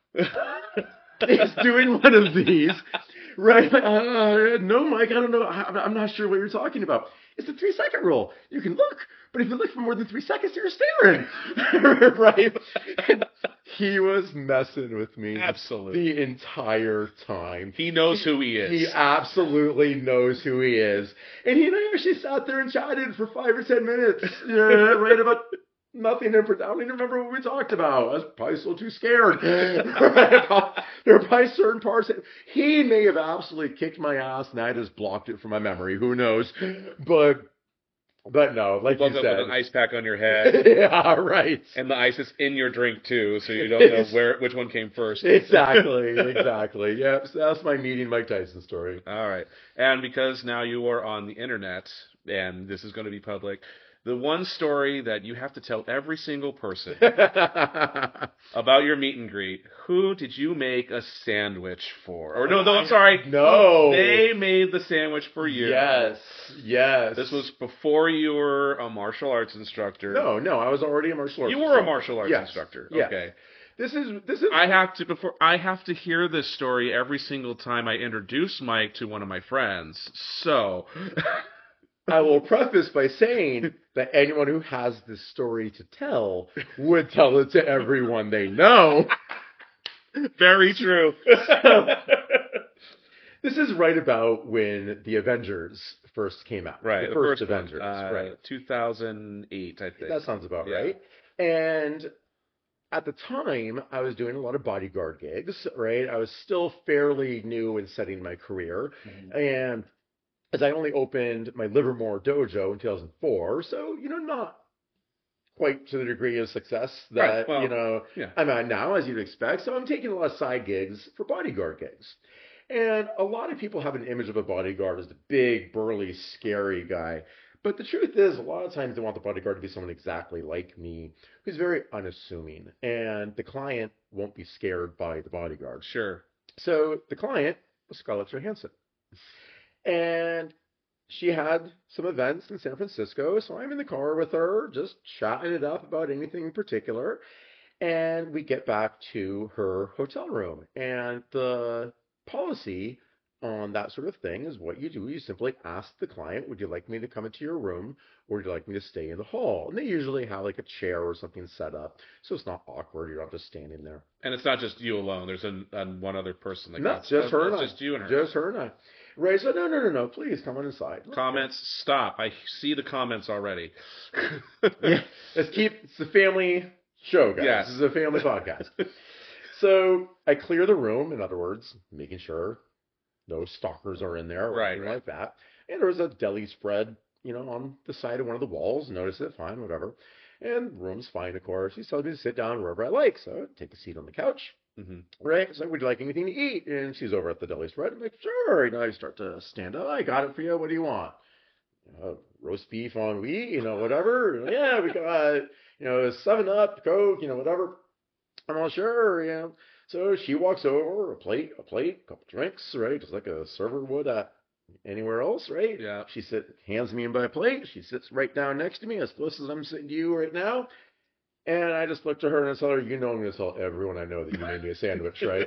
is doing one of these. Right? Uh, no, Mike, I don't know. I, I'm not sure what you're talking about. It's the three second rule. You can look, but if you look for more than three seconds, you're staring. Right? And he was messing with me Absolutely. the entire time. He knows who he is. He absolutely knows who he is. And he and I actually sat there and chatted for five or ten minutes, uh, right about nothing. I don't even remember what we talked about. I was probably still too scared. Right? There were probably certain parts that he may have absolutely kicked my ass and I just blocked it from my memory. Who knows? But but no, like you Woke up said. with an ice pack on your head, Yeah, right. and the ice is in your drink too, so you don't know where which one came first. Exactly, exactly. Yep, so that's my meeting Mike Tyson story. All right. And because now you are on the internet, and this is going to be public, the one story that you have to tell every single person about your meet and greet, who did you make a sandwich for? Or no, no, I'm sorry. No. They made the sandwich for you. Yes, yes. This was before you were a martial arts instructor. No, no, I was already a martial arts You were a instructor. martial arts Yes, instructor. yes. Okay. This is this is I have to before I have to hear this story every single time I introduce Mike to one of my friends. So I will preface by saying that anyone who has this story to tell would tell it to everyone they know. very true. This is right about when the Avengers first came out. Right, The the first, first one, Avengers. uh, right. two thousand eight, I think. That sounds about Yeah. right. And at the time, I was doing a lot of bodyguard gigs, right? I was still fairly new in setting my career. Mhm. And as I only opened my Livermore dojo in two thousand four, so, you know, not quite to the degree of success that, Right, well, you know, yeah. I'm at now, as you'd expect. So I'm taking a lot of side gigs for bodyguard gigs. And a lot of people have an image of a bodyguard as the big, burly, scary guy. But the truth is, a lot of times they want the bodyguard to be someone exactly like me, who's very unassuming. And the client won't be scared by the bodyguard. Sure. So the client was Scarlett Johansson. And she had some events in San Francisco, so I'm in the car with her, just chatting it up about anything in particular. And we get back to her hotel room. And the policy on that sort of thing is what you do. You simply ask the client, would you like me to come into your room or would you like me to stay in the hall? And they usually have like a chair or something set up. So it's not awkward. You're not just standing there. And it's not just you alone. There's an, an one other person. That No, got, just her and it's I. just you and her. Just her and I. Ray said, no, no, no, no, please come on inside. Comments, stop. I see the comments already. Yeah, let's keep, it's a family show, guys. Yes. This is a family podcast. So I clear the room, in other words, making sure no stalkers are in there or Right, anything right. like that. And there was a deli spread, you know, on the side of one of the walls. Notice it, fine, whatever. And the room's fine, of course. He tells me to sit down wherever I like. So I take a seat on the couch. Mm-hmm. Right? So would you like anything to eat? And she's over at the deli spread. I'm like, sure. You know, I start to stand up. I got it for you. What do you want? Uh, roast beef on wheat, you know, whatever. Yeah, we got, you know, seven up, Coke, you know, whatever. I'm all sure, you know. So she walks over, a plate, a plate, a couple drinks, right? Just like a server would at anywhere else, right? Yeah. She sit, hands me in by a plate. She sits right down next to me, as close as I'm sitting to you right now. And I just looked at her and I told her, you know I'm going to tell everyone I know that you made me a sandwich, right?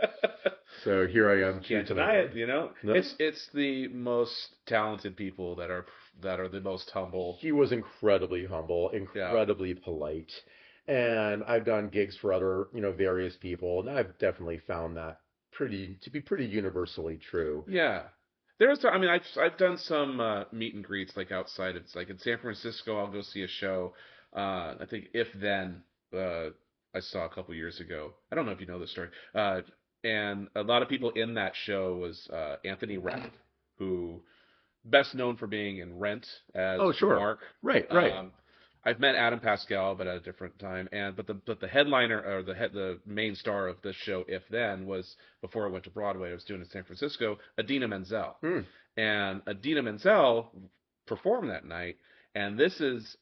So here I am. Can't deny it, you know. No. It's it's the most talented people that are that are the most humble. He was incredibly humble, incredibly yeah. polite. And I've done gigs for other, you know, various people, and I've definitely found that pretty to be pretty universally true. Yeah. There's, I mean, I've I've done some uh, meet and greets like outside. It's like in San Francisco, I'll go see a show. Uh, I think If Then uh, I saw a couple years ago. I don't know if you know this story. Uh, and a lot of people in that show was uh, Anthony Rapp, who best known for being in Rent as oh, sure. Mark. Right, right. Um, I've met Adam Pascal, but at a different time. And but the but the headliner or the head the main star of this show, If Then, was before it went to Broadway. I was doing it in San Francisco. Idina Menzel, mm. and Idina Menzel performed that night. And this is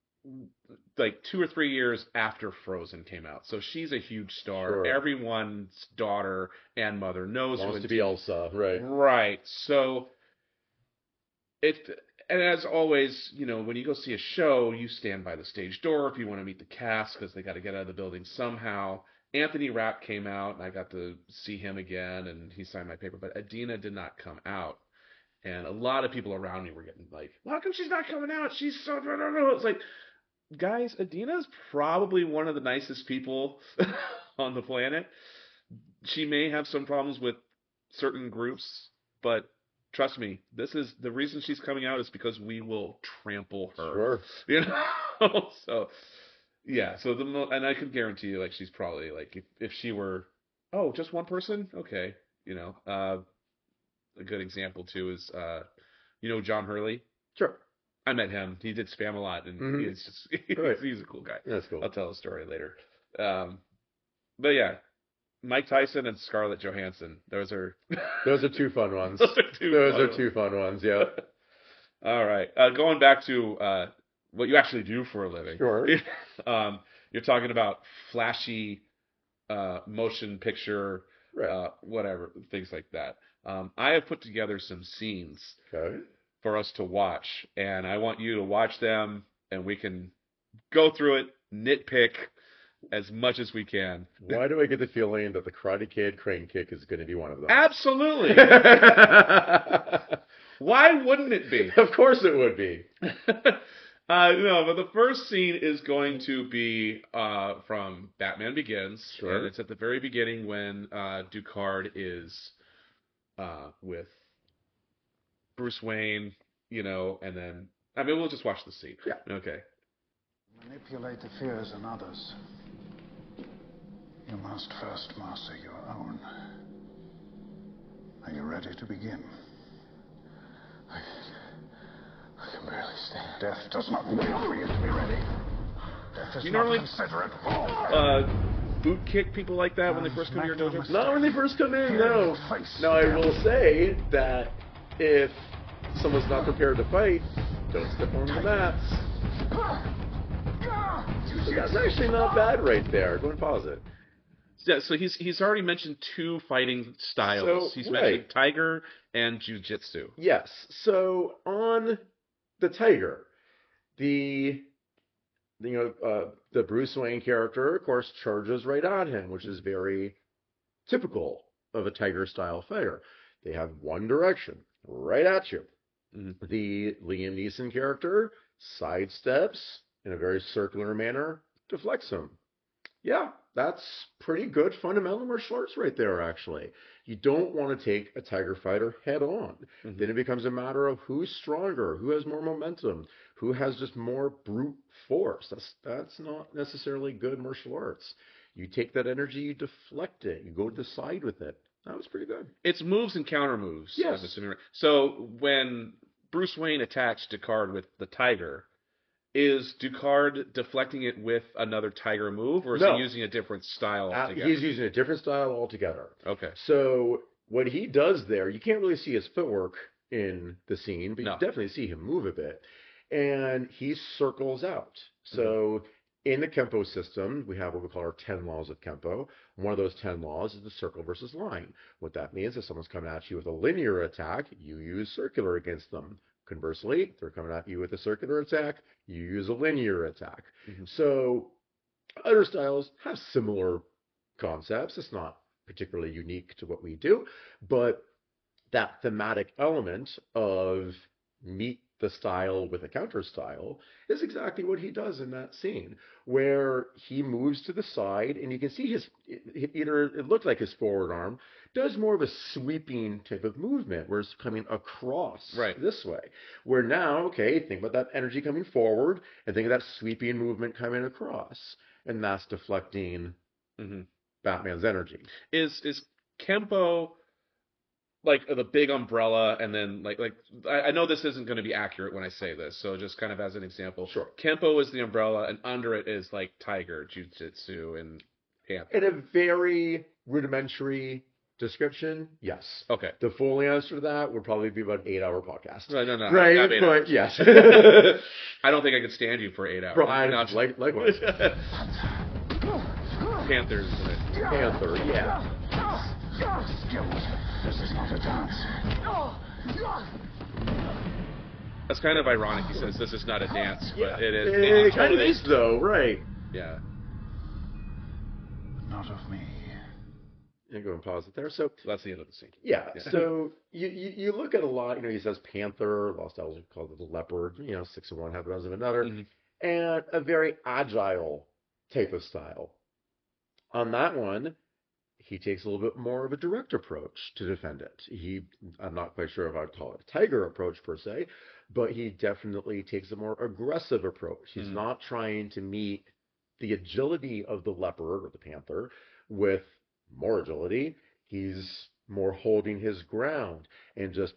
like two or three years after Frozen came out, so she's a huge star. Sure. Everyone's daughter and mother knows wants who to be Elsa, right? Right. So it. And as always, you know, when you go see a show, you stand by the stage door if you want to meet the cast because they got to get out of the building somehow. Anthony Rapp came out, and I got to see him again, and he signed my paper. But Idina did not come out. And a lot of people around me were getting like, how come she's not coming out? She's so... It's like, guys, Idina's probably one of the nicest people on the planet. She may have some problems with certain groups, but... trust me, this is the reason she's coming out is because we will trample her. Sure. You know? So, yeah. So the mo- and I can guarantee you, like, she's probably like, if, if she were, oh, just one person, okay, you know. Uh, a good example too is, uh, you know, John Hurley. Sure. I met him. He did Spam a lot, and mm-hmm. he's just he's, right. he's a cool guy. That's cool. I'll tell a story later. Um, but yeah. Mike Tyson and Scarlett Johansson. Those are those are two fun ones. Those are two. Those fun are ones. two fun ones. Yeah. All right. Uh, going back to uh, what you actually do for a living. Sure. um, you're talking about flashy uh, motion picture, right. uh, whatever things like that. Um, I have put together some scenes okay. for us to watch, and I want you to watch them, and we can go through it, nitpick as much as we can. Why do I get the feeling that the Karate Kid crane kick is going to be one of them? Absolutely. Why wouldn't it be? Of course it would be. uh, no, but the first scene is going to be uh, from Batman Begins. Sure. And it's at the very beginning when uh, Ducard is uh, with Bruce Wayne, you know, and then, I mean, we'll just watch the scene. Yeah. Okay. Manipulate the fears in others. You must first master your own. Are you ready to begin? I, I can barely stand. Death does not wait for you to be ready. Death is You not normally- considerate. Uh, boot kick people like that when they first come to your dojo? Not when they first come in, no. Now, I will say that if someone's not prepared to fight, don't step on the mats. So that's actually not bad right there. Go and pause it. Yeah, so he's he's already mentioned two fighting styles. So, he's right. mentioned Tiger and Jiu-Jitsu. Yes. So on the Tiger, the you know, uh, the Bruce Wayne character, of course, charges right at him, which is very typical of a Tiger-style fighter. They have one direction, right at you. Mm-hmm. The Liam Neeson character sidesteps in a very circular manner, deflects him. Yeah, that's pretty good fundamental martial arts right there, actually. You don't want to take a Tiger fighter head on. Mm-hmm. Then it becomes a matter of who's stronger, who has more momentum, who has just more brute force. That's that's not necessarily good martial arts. You take that energy, you deflect it, you go to the side with it. That was pretty good. It's moves and counter moves. Yes. I'm assuming. So when Bruce Wayne attached Ducard with the Tiger, is Ducard deflecting it with another Tiger move, or is No. he using a different style Uh, altogether? he's using a different style altogether. Okay. So what he does there, you can't really see his footwork in the scene, but No. you definitely see him move a bit. And he circles out. So Mm-hmm. in the Kempo system, we have what we call our ten laws of Kempo. One of those ten laws is the circle versus line. What that means is if someone's coming at you with a linear attack, you use circular against them. Conversely, if they're coming at you with a circular attack, you use a linear attack. Mm-hmm. So other styles have similar concepts. It's not particularly unique to what we do, but that thematic element of meet the style with a counter style is exactly what he does in that scene, where he moves to the side and you can see his, either it looked like his forward arm does more of a sweeping type of movement where it's coming across Right. this way, where now, okay, think about that energy coming forward and think of that sweeping movement coming across, and that's deflecting Mm-hmm. Batman's energy. Is is Kempo like the big umbrella, and then like like I, I know this isn't going to be accurate when I say this, so just kind of as an example, Sure. Kempo is the umbrella, and under it is like Tiger, Jiu-Jitsu, and Panther. In a very rudimentary description, yes. Okay. The full answer to that would probably be about an eight-hour podcast. No, no, no. Right, I mean, but yes. I don't think I could stand you for eight hours. Bro, I, No, like, likewise. Panthers. Panther, yeah. This is not a dance. That's kind of ironic. He says this is not a dance, but it is. It, It kind of totally is, though, right. Yeah. Not of me. I'm going to pause it there. So, So that's the end of the scene. yeah, Yeah. so you, you, you look at a lot, you know, he says Panther, Lost Owls called it the leopard, you know, six of one, half a dozen of another, Mhm. and a very agile type of style. On that one, he takes a little bit more of a direct approach to defend it. He, I'm not quite sure if I'd call it a tiger approach per se, but he definitely takes a more aggressive approach. He's Mhm. not trying to meet the agility of the leopard or the panther with more agility. He's more holding his ground and just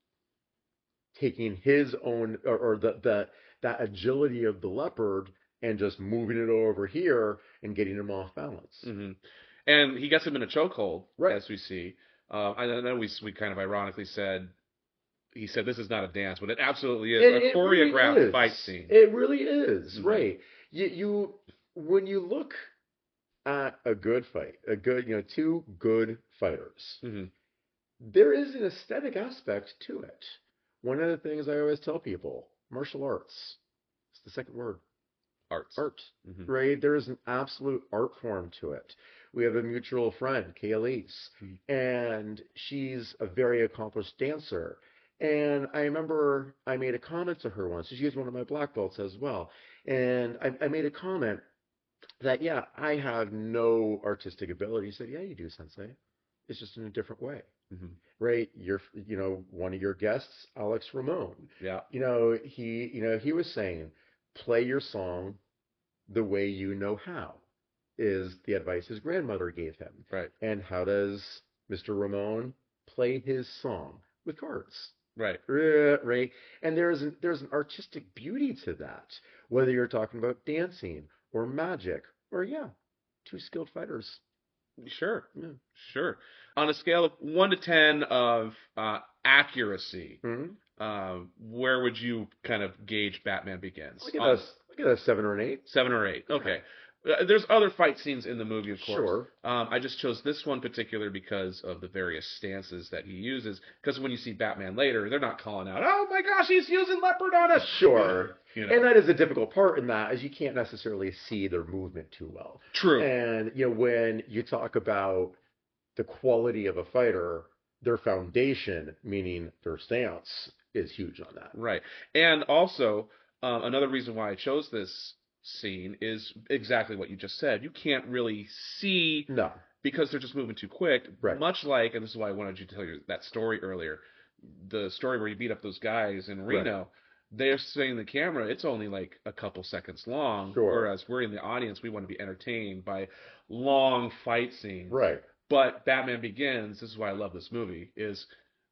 taking his own, or, or the, the that agility of the leopard and just moving it over here and getting him off balance. hmm And he gets him in a chokehold, Right. as we see. Uh, I know we we kind of ironically said he said this is not a dance, but it absolutely is It- a it really choreographed is. fight scene. It really is, Mhm. right. You, you when you look at a good fight, a good, you know, two good fighters, hmm there is an aesthetic aspect to it. One of the things I always tell people, martial arts, it's the second word, Arts. art, Mhm. right? There is an absolute art form to it. We have a mutual friend, Kayalise, Mhm. and she's a very accomplished dancer. And I remember I made a comment to her once. She's one of my black belts as well. And I, I made a comment that, yeah, I have no artistic ability. She said, yeah, you do, Sensei. It's just in a different way, Mhm. right? You're, you know, one of your guests, Alex Ramon, Yeah. you know, he, you know, he was saying, play your song the way you know how, is the advice his grandmother gave him. Right. And how does Mister Ramon play his song? With cards. Right. Uh, Right? And there's an, there's an artistic beauty to that, whether you're talking about dancing or magic or, yeah, two skilled fighters. Sure. Yeah. Sure. On a scale of one to ten of uh, accuracy, Mhm. uh, where would you kind of gauge Batman Begins? Look at On- us. Look at a seven or an eight. Seven or eight. Okay. Uh, There's other fight scenes in the movie, of course. Sure. Um, I just chose this one particular because of the various stances that he uses. Because when you see Batman later, they're not calling out, "Oh my gosh, he's using leopard on us!" Sure. You know. And that is a difficult part in that, is you can't necessarily see their movement too well. True. And, you know, when you talk about the quality of a fighter, their foundation, meaning their stance, is huge on that. Right. And also, um, another reason why I chose this scene is exactly what you just said. You can't really see No. because they're just moving too quick. Right. Much like, and this is why I wanted you to tell you that story earlier, the story where you beat up those guys in Reno. Right. They're saying the camera, it's only like a couple seconds long. Sure. Whereas we're in the audience, we want to be entertained by long fight scenes. Right. But Batman Begins, this is why I love this movie, is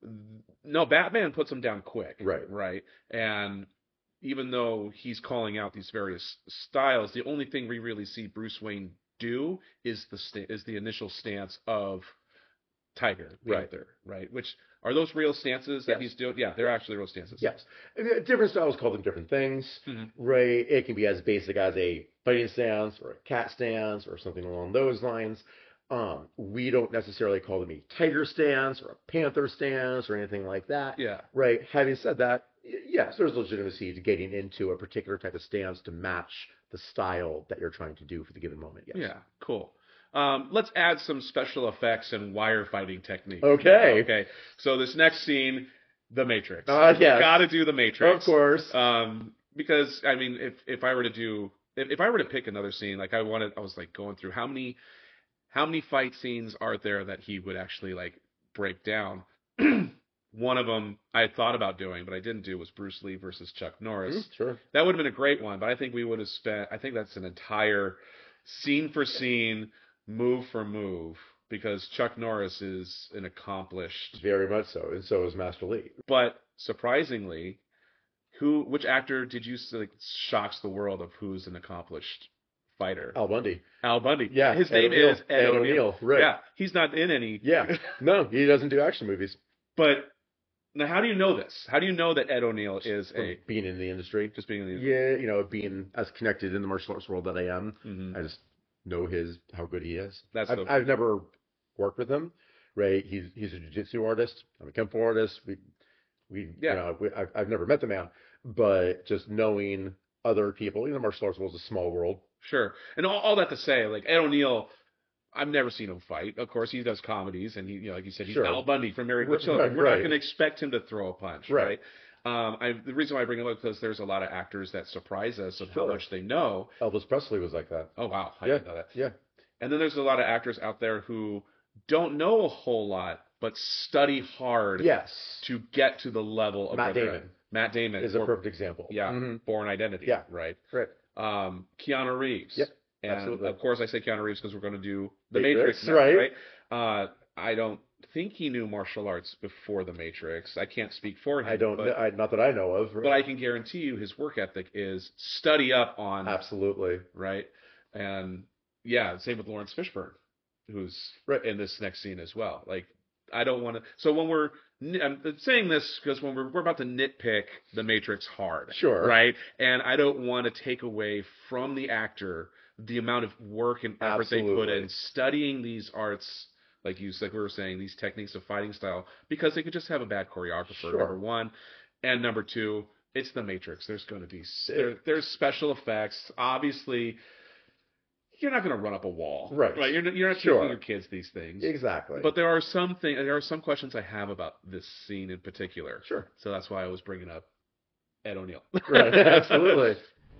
no, Batman puts them down quick. Right. Right. And even though he's calling out these various styles, the only thing we really see Bruce Wayne do is the sta- is the initial stance of Tiger Right. Panther, right? Which are those real stances that Yes. he's doing? Yeah, they're actually real stances. Yes. Uh, Different styles call them different things. Mhm. Right. It can be as basic as a fighting stance or a cat stance or something along those lines. Um, we don't necessarily call them a tiger stance or a panther stance or anything like that. Yeah. Right. Having said that, y- yes, there's legitimacy to getting into a particular type of stance to match the style that you're trying to do for the given moment. Yes. Yeah, cool. Um, let's add some special effects and wire fighting techniques. Okay. Okay. So this next scene, The Matrix. Uh, yes. Got to do The Matrix. Of course. Um, because I mean, if if I were to do, if, if I were to pick another scene, like I wanted, I was like going through how many, how many fight scenes are there that he would actually like break down. One of them I thought about doing, but I didn't do, was Bruce Lee versus Chuck Norris. Mhm, sure. That would have been a great one, but I think we would have spent, I think that's an entire scene for scene, move for move, because Chuck Norris is an accomplished, Very much so. And so is Master Lee. but surprisingly, who, which actor did you say, like, shocks the world of who's an accomplished fighter? Al Bundy. Al Bundy. Yeah. His Ed name O'Neill. is Ed, Ed O'Neill. O'Neill, right. Yeah, he's not in any. Yeah. No, he doesn't do action movies. But now, how do you know this? How do you know that Ed O'Neill is From a being in the industry. just being in the Yeah, you know, being as connected in the martial arts world that I am, Mhm. I just know his how good he is. That's I've, the- I've never worked with him, right? He's he's a jiu-jitsu artist. I'm a kung fu artist. We we Yeah. you know we, I've I've never met the man, but just knowing other people, you know, martial arts world is a small world. Sure. And all, all that to say, like Ed O'Neill, I've never seen him fight. Of course, he does comedies, and he, you know, like you said, he's Sure. Al Bundy from Married with Right, Children. We're right. not going to expect him to throw a punch, right? Right. Um, I, the reason why I bring him up is because there's a lot of actors that surprise us of how Sure. much they know. Elvis Presley was like that. Oh wow, I Yeah. didn't know that. Yeah. And then there's a lot of actors out there who don't know a whole lot, but study hard Yes. to get to the level of Matt where they're Damon at. Matt Damon is a or- perfect example. Yeah, Mhm. Born Identity. Yeah. Right. Right. Um, Keanu Reeves. Yep, And absolutely. of course, I say Keanu Reeves because we're going to do The Matrix, Matrix, now, right. right? Uh, I don't think he knew martial arts before The Matrix. I can't speak for him. I don't. But, I, not that I know of. but I can guarantee you his work ethic is study up on, Absolutely. right? And yeah, same with Lawrence Fishburne, who's Right. in this next scene as well. Like, I don't want to. So when we're, I'm saying this because when we're we're about to nitpick The Matrix hard, Sure. right? And I don't want to take away from the actor the amount of work and effort they put Absolutely. in studying these arts, like you like we were saying, these techniques of fighting style, because they could just have a bad choreographer. Sure. Number one, and number two, it's The Matrix. There's going to be there, there's special effects. Obviously, you're not going to run up a wall, Right. Right? You're not, you're not Sure. teaching your kids these things. Exactly. But there are some things, there are some questions I have about this scene in particular. Sure. So that's why I was bringing up Ed O'Neill. Right. Absolutely.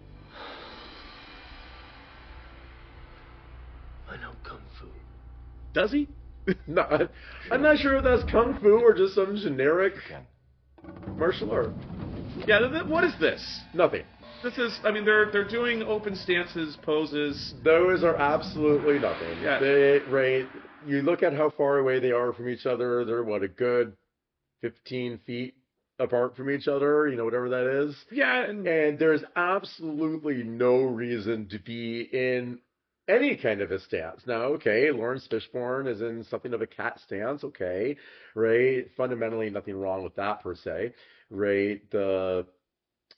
I know kung fu. Does he? No, I- I'm not sure if that's kung fu or just some generic martial art. Yeah. th- th- What is this? Nothing. This is. I mean, they're they're doing open stances, poses. Those are absolutely nothing. Yeah. They, right. You look at how far away they are from each other. They're what, a good fifteen feet apart from each other. You know, whatever that is. Yeah. And And there's absolutely no reason to be in any kind of a stance. Now, okay, Lawrence Fishburne is in something of a cat stance, okay, right? Fundamentally, nothing wrong with that per se, right? The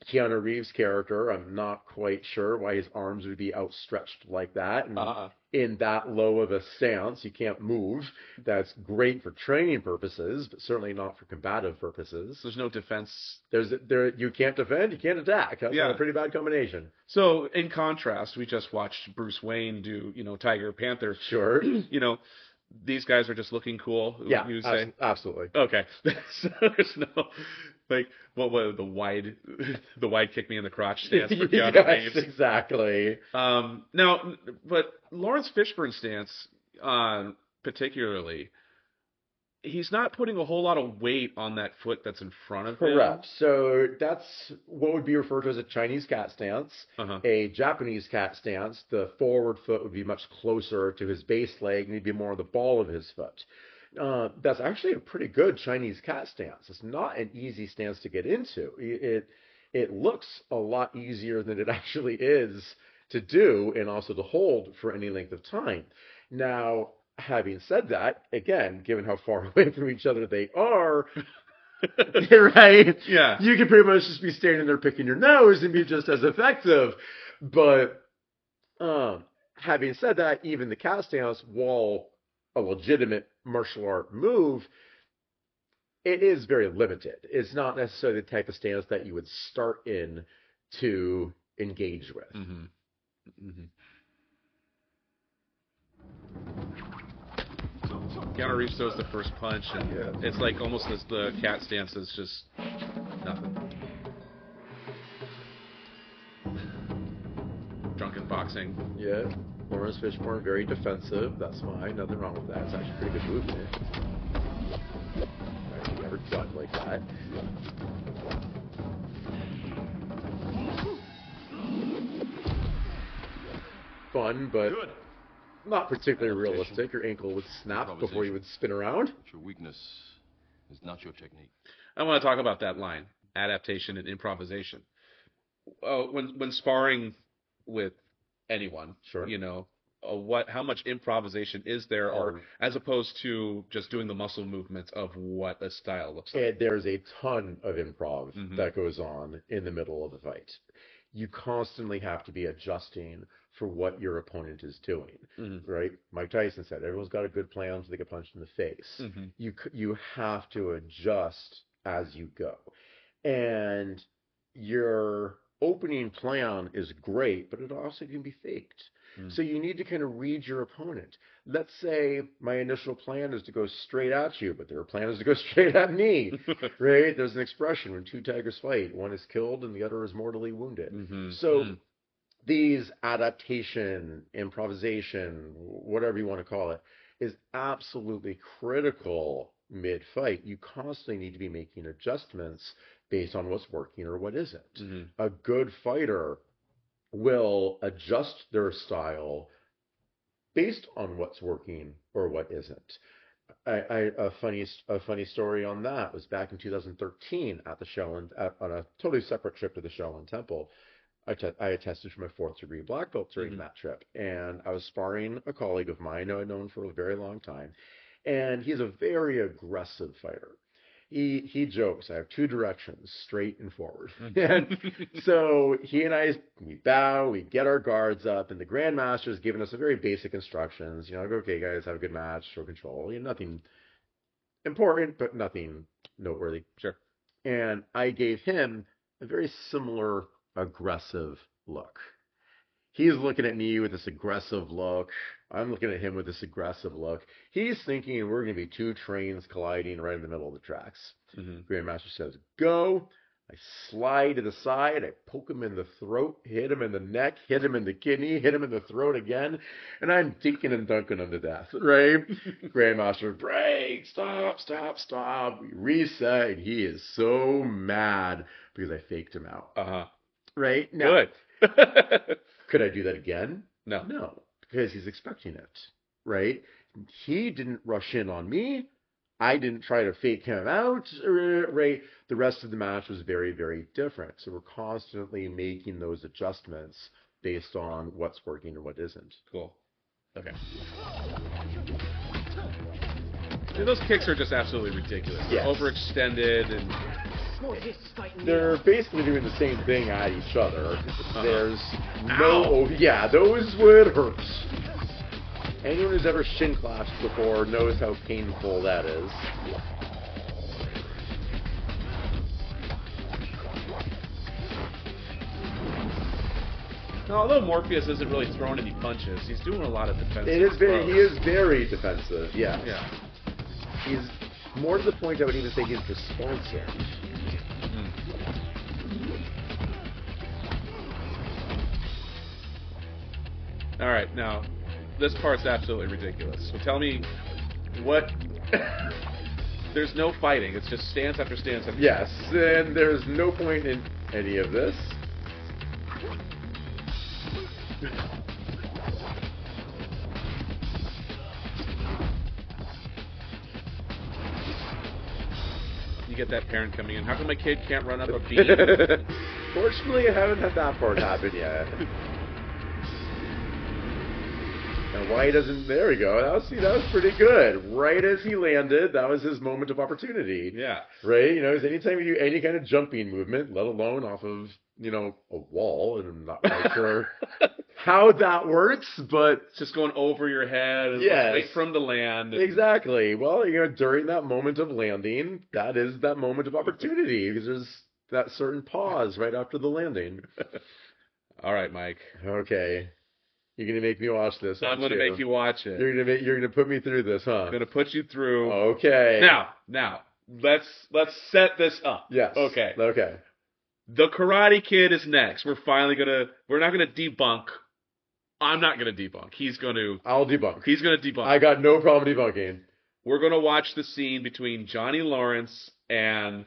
Keanu Reeves' character, I'm not quite sure why his arms would be outstretched like that. And Uh-uh. in that low of a stance, you can't move. That's great for training purposes, but certainly not for combative purposes. There's no defense. There's there you can't defend, you can't attack. That's Yeah. a pretty bad combination. So in contrast, we just watched Bruce Wayne do, you know, Tiger Panther. Sure. You know, these guys are just looking cool. Yeah, you would say. abs- absolutely. Okay. So there's no like what what the wide the wide kick me in the crotch stance for Keanu Yes, Reeves. exactly. Um, now, but Lawrence Fishburne's stance, uh, particularly, he's not putting a whole lot of weight on that foot that's in front of him. Correct. So that's what would be referred to as a Chinese cat stance. Uh-huh. A Japanese cat stance, the forward foot would be much closer to his base leg, and he'd be more on the ball of his foot. Uh, that's actually a pretty good Chinese cat stance. It's not an easy stance to get into. It it looks a lot easier than it actually is to do and also to hold for any length of time. Now, having said that, again, given how far away from each other they are, right? Yeah. You can pretty much just be standing there picking your nose and be just as effective. But um, having said that, even the cat stance, while a legitimate martial art move, it is very limited. It's not necessarily the type of stance that you would start in to engage with. Mm-hmm. Mm-hmm. Keanu Reeves throws the first punch, and Yeah. it's like almost as the cat stance is just nothing. Drunken boxing. Yeah, Lawrence Fishburne, very defensive. That's fine. Nothing wrong with that. It's actually a pretty good movement. I've never done like that. Fun, but Good. not particularly Adaptation. realistic. Your ankle would snap before Improvisation. you would spin around. But your weakness is not your technique. I want to talk about that line: adaptation and improvisation. Uh, when when sparring with anyone, Sure. you know, uh, what how much improvisation is there, or Oh. as opposed to just doing the muscle movements of what a style looks like? And there's a ton of improv Mhm. that goes on in the middle of the fight. You constantly have to be adjusting for what your opponent is doing, Mhm. right? Mike Tyson said, everyone's got a good plan until they get punched in the face. Mhm. You c- you have to adjust as you go. And your opening plan is great, but it also can be faked. Mm. So you need to kind of read your opponent. Let's say my initial plan is to go straight at you, but their plan is to go straight at me, right? There's an expression when two tigers fight, one is killed and the other is mortally wounded. Mhm. So Mhm. these adaptation, improvisation, whatever you want to call it, is absolutely critical mid-fight. You constantly need to be making adjustments based on what's working or what isn't. Mhm. A good fighter will adjust their style based on what's working or what isn't. I, I a funny a funny story on that was back in two thousand thirteen at the Shaolin at, on a totally separate trip to the Shaolin Temple. I, te- I attested for my fourth degree black belt during Mhm. that trip, and I was sparring a colleague of mine who I'd known for a very long time, and he's a very aggressive fighter. He he jokes, I have two directions, straight and forward. And so he and I, we bow, we get our guards up, and the Grandmaster has given us a very basic instructions. You know, go, okay, guys, have a good match, show control. You know, nothing important, but nothing noteworthy. Sure. And I gave him a very similar aggressive look. He's looking at me with this aggressive look. I'm looking at him with this aggressive look. He's thinking we're going to be two trains colliding right in the middle of the tracks. Mhm. Grandmaster says, go. I slide to the side. I poke him in the throat, hit him in the neck, hit him in the kidney, hit him in the throat again. And I'm dinking and dunking him to death, right? Grandmaster, break, stop, stop, stop. We reset. And he is so mad because I faked him out, Uh-huh. right? Now, Good. could I do that again? No. No, because he's expecting it, right? He didn't rush in on me. I didn't try to fake him out, r- right? The rest of the match was very, very different. So we're constantly making those adjustments based on what's working and what isn't. Cool. Okay. Dude, those kicks are just absolutely ridiculous. They're Yes. overextended, and they're basically doing the same thing at each other. There's no, yeah, those would hurt. Anyone who's ever shin clasped before knows how painful that is. Now, although Morpheus isn't really throwing any punches, he's doing a lot of defensive It is very, he throws. is very defensive, yes. Yeah. He's more to the point I would even say he's responsive. Mm. All right, now this part's absolutely ridiculous. So tell me what. There's no fighting. It's just stance after stance after. Yes, and there's no point in any of this. You get that parent coming in. How come my kid can't run up a beam? Fortunately, I haven't had that part happen yet. And why he doesn't? There we go. That was see, that was pretty good. Right as he landed, that was his moment of opportunity. Yeah. Right. You know, anytime you do any kind of jumping movement, let alone off of you know a wall, and I'm not quite sure how that works, but Just going over your head and Yes. wait for him to land. and- exactly. Well, you know, during that moment of landing, that is that moment of opportunity because there's that certain pause right after the landing. All right, Mike. Okay. You're gonna make me watch this. I'm aren't going to make you watch it. You're gonna make, you're gonna put me through this, huh? I'm going to put you through. Okay. Now, now, let's let's set this up. Yes. Okay. Okay. The Karate Kid is next. We're finally gonna. We're not gonna debunk. I'm not gonna debunk. He's going to. I'll debunk. He's gonna debunk. I got no problem debunking. We're gonna watch the scene between Johnny Lawrence and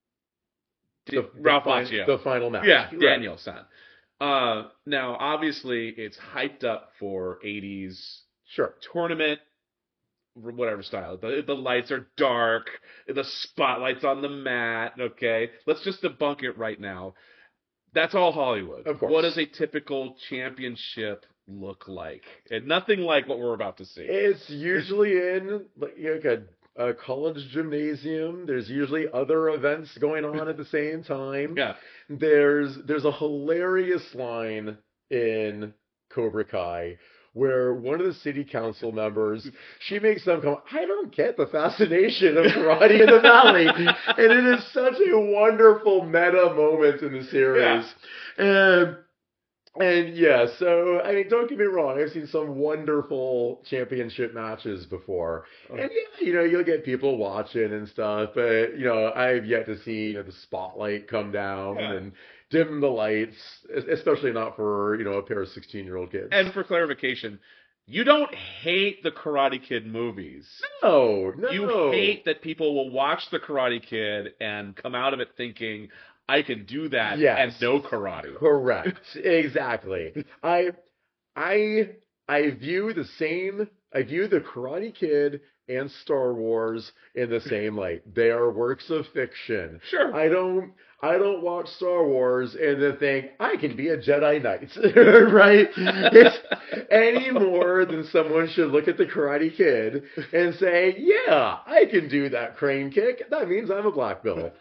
D- The, Ralph the, fin- Macchio. the final match. Yeah, Right. Daniel-san. Uh, now, obviously, it's hyped up for eighties Sure. tournament, whatever style. The, the lights are dark. The spotlight's on the mat. Okay, let's just debunk it right now. That's all Hollywood. Of course. What does a typical championship look like? And nothing like what we're about to see. It's usually in like, like a, a college gymnasium. There's usually other events going on at the same time. Yeah. There's there's a hilarious line in Cobra Kai where one of the city council members, she makes some comment, I don't get the fascination of karate in the valley. And it is such a wonderful meta moment in the series. And and yeah, so I mean, don't get me wrong, I've seen some wonderful championship matches before. And yeah, you know, you'll get people watching and stuff, but you know, I've yet to see you know, the spotlight come down Yeah. and dim the lights, es- especially not for, you know, a pair of sixteen-year-old kids. And for clarification, you don't hate the Karate Kid movies. no, no. You hate that people will watch the Karate Kid and come out of it thinking, I can do that Yes. and know karate. Correct. Exactly. I I I view the same I view the Karate Kid and Star Wars in the same light. They are works of fiction. Sure. I don't I don't watch Star Wars and then think I can be a Jedi Knight, right? It's any more than someone should look at the Karate Kid and say, "Yeah, I can do that crane kick. That means I'm a black belt."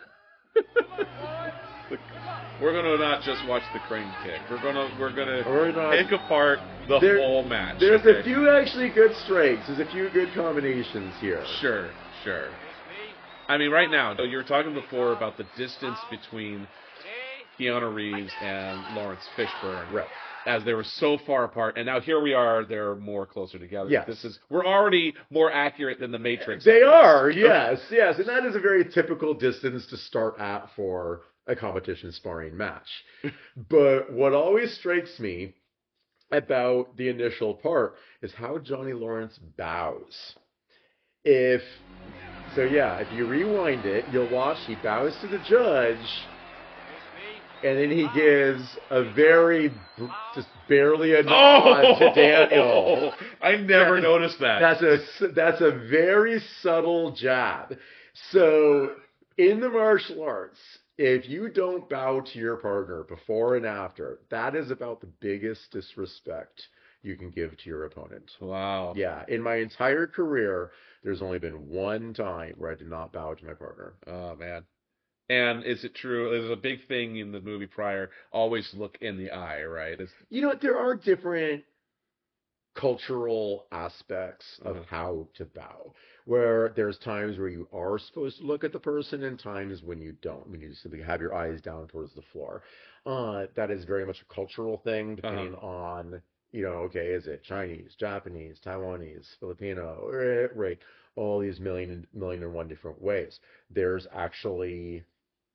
We're gonna not just watch the crane kick. We're gonna we're gonna We're not- pick apart the There- whole match. There's okay? a few actually good strikes. There's a few good combinations here. Sure, sure. I mean, right now, you were talking before about the distance between Keanu Reeves and Lawrence Fishburne. Right. As they were so far apart, and now here we are, they're more closer together. Yes. This is we're already more accurate than the Matrix. They is. are, yes, yes. And that is a very typical distance to start at for a competition sparring match. But what always strikes me about the initial part is how Johnny Lawrence bows. If, so yeah, if you rewind it, you'll watch he bows to the judge, and then he gives a very, br- just barely a nod to Daniel. I never noticed that. That's a that's a very subtle jab. So in the martial arts, if you don't bow to your partner before and after, that is about the biggest disrespect you can give to your opponent. Wow. Yeah, in my entire career, there's only been one time where I did not bow to my partner. Oh man. And is it true? There's a big thing in the movie prior. Always look in the eye, right? It's, You know, there are different cultural aspects of Uh-huh. how to bow, where there's times where you are supposed to look at the person and times when you don't, when you simply have your eyes down towards the floor. Uh, that is very much a cultural thing, depending on, you know, okay, is it Chinese, Japanese, Taiwanese, Filipino, right, right, all these million, million and one different ways. There's actually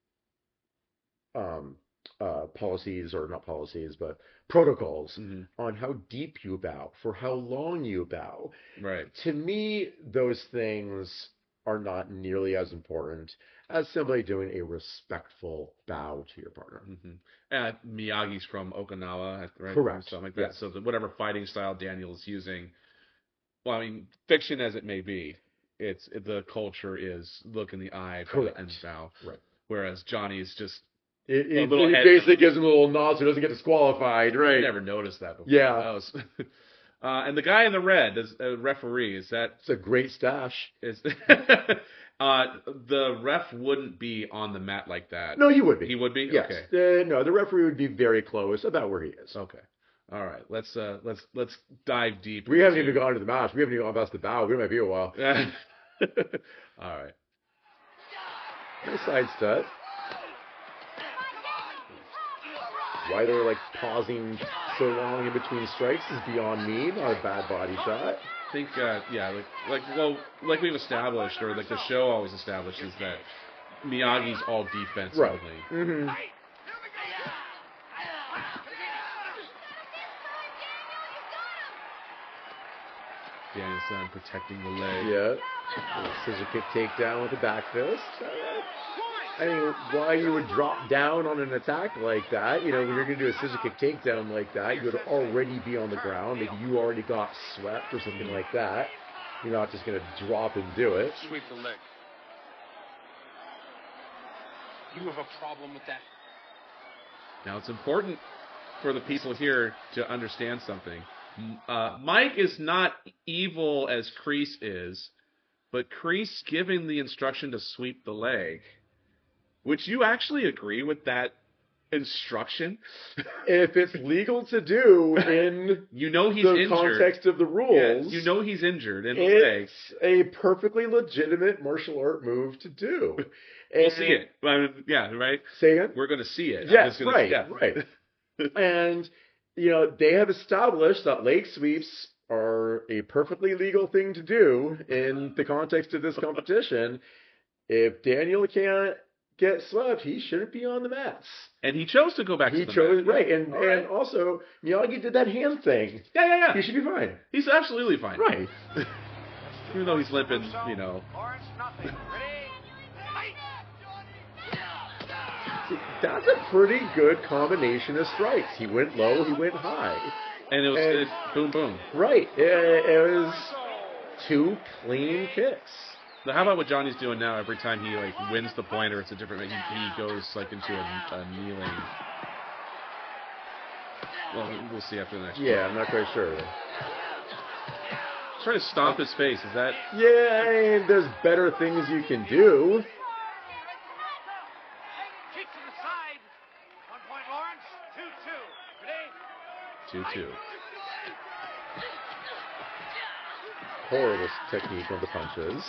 um, uh, policies, or not policies, but protocols Mhm. on how deep you bow, for how long you bow. Right. To me, those things are not nearly as important as simply doing a respectful bow to your partner. Mm-hmm. And Miyagi's from Okinawa, right? Correct. Something like that. Yes. So that whatever fighting style Daniel is using, well, I mean, fiction as it may be, it's the culture is look in the eye Correct. and bow. Right. Whereas Johnny's just It, A it, little it head- basically gives him a little nod so he doesn't get disqualified, I right? never noticed that before. Yeah. That was, uh, and the guy in the red, is a referee, is that It's a great stash. is uh, the ref wouldn't be on the mat like that. No, he would be. He would be? Yes. Okay. Uh, no, the referee would be very close about where he is. Okay. All right. Let's uh let's let's dive deep. We haven't into- even gone to the match. We haven't even gone past the bow. We might be a while. All right. Nice side step. Why they're like pausing so long in between strikes is beyond me. Not a bad body shot. I think uh yeah, like like well like we've established, or like the show always establishes, that Miyagi's all defense Right. only. Mm-hmm. Danielson protecting the leg. Yeah. Scissor kick takedown with a back fist. I mean, why you would drop down on an attack like that, you know, when you're going to do a scissor kick takedown like that, you would already be on the ground. Maybe you already got swept or something like that. You're not just going to drop and do it. Sweep the leg. You have a problem with that? Now it's important for the people here to understand something. M- Uh, Mike is not evil as Kreese is, but Kreese giving the instruction to sweep the leg. Would you actually agree with that instruction? If it's legal to do in You know he's the injured. context of the Yes, rules, you know he's injured in the leg. it's a perfectly legitimate martial art move to do. We'll And- see it. I mean, yeah, right? Say again? We're going to see it. I'm Yes, just gonna- right, yeah. right. And, you know, they have established that leg sweeps are a perfectly legal thing to do in the context of this competition. If Daniel can't get swept, he shouldn't be on the mats. And he chose to go back He to the chose, mat. right. And, All right. and also, Miyagi did that hand thing. Yeah, yeah, yeah. He should be fine. He's absolutely fine. Right. Even though he's limping, you know. Lawrence, nothing. Ready? Fight! See, that's a pretty good combination of strikes. He went low, he went high. And it was And- it, boom, boom. Right. It, it was two clean kicks. Now, how about what Johnny's doing now? Every time he like wins the point, or it's a different, he, he goes like into a, a kneeling. Well, we'll see after the next. Yeah, I'm not quite sure. One. Try to stomp his face. Is that? Yeah, I mean, there's better things you can do. Kick to the side. One point, Lawrence. Two, two. Ready? Two two. Horrible technique on the punches.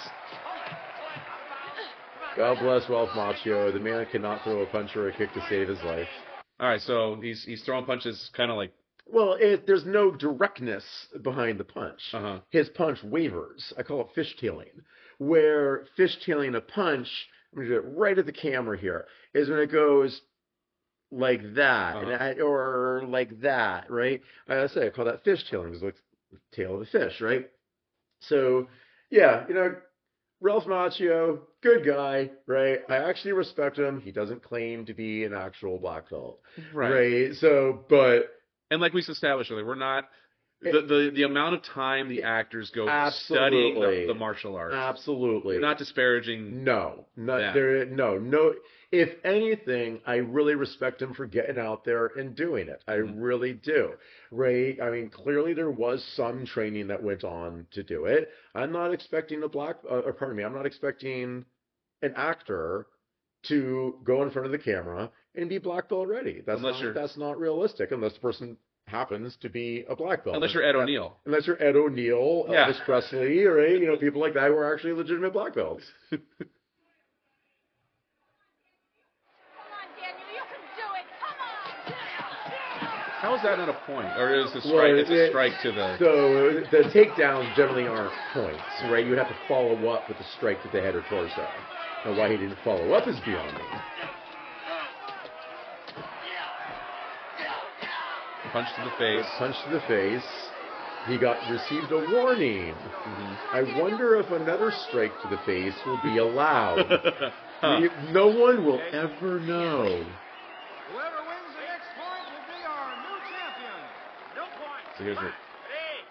God bless Ralph Macchio. The man cannot throw a punch or a kick to save his life. All right, so he's he's throwing punches, kind of like. Well, it, there's no directness behind the punch. Uh huh. His punch wavers. I call it fishtailing. Where fishtailing a punch, I'm going to do it right at the camera here, is when it goes like that, Uh-huh. and I, or like that, right? I say I call that fishtailing, because it's like the tail of a fish, right? So, yeah, you know, Ralph Macchio, good guy, right? I actually respect him. He doesn't claim to be an actual black belt, right? So, but And like we established earlier, we're not the the, the amount of time the actors go studying Absolutely. the, the martial arts. absolutely. We're not disparaging. No, not Yeah. there. No, no. If anything, I really respect him for getting out there and doing it. I Mhm. really do. Right? I mean, clearly there was some training that went on to do it. I'm not expecting a black, uh, or pardon me, I'm not expecting an actor to go in front of the camera and be black belt ready. That's Unless not, you're- that's not realistic unless the person happens to be a black belt. Unless you're Ed O'Neill. Unless you're Ed O'Neill, Yeah. Elvis Presley, right? You know, people like that who are actually legitimate black belts. Come on, Daniel, you can do it. Come on. How is that not a point? Or is the strike? Well, it's a it- strike to the. So the takedowns generally aren't points, right? You would have to follow up with a strike to the head or torso. Now, why he didn't follow up is beyond me. Punch to the face. Punch to the face. He got received a warning. Mm-hmm. I wonder if another strike to the face will be allowed. Huh. We- no one will ever know. Whoever wins the next point will be our new champion. No point. So here's what. Ready?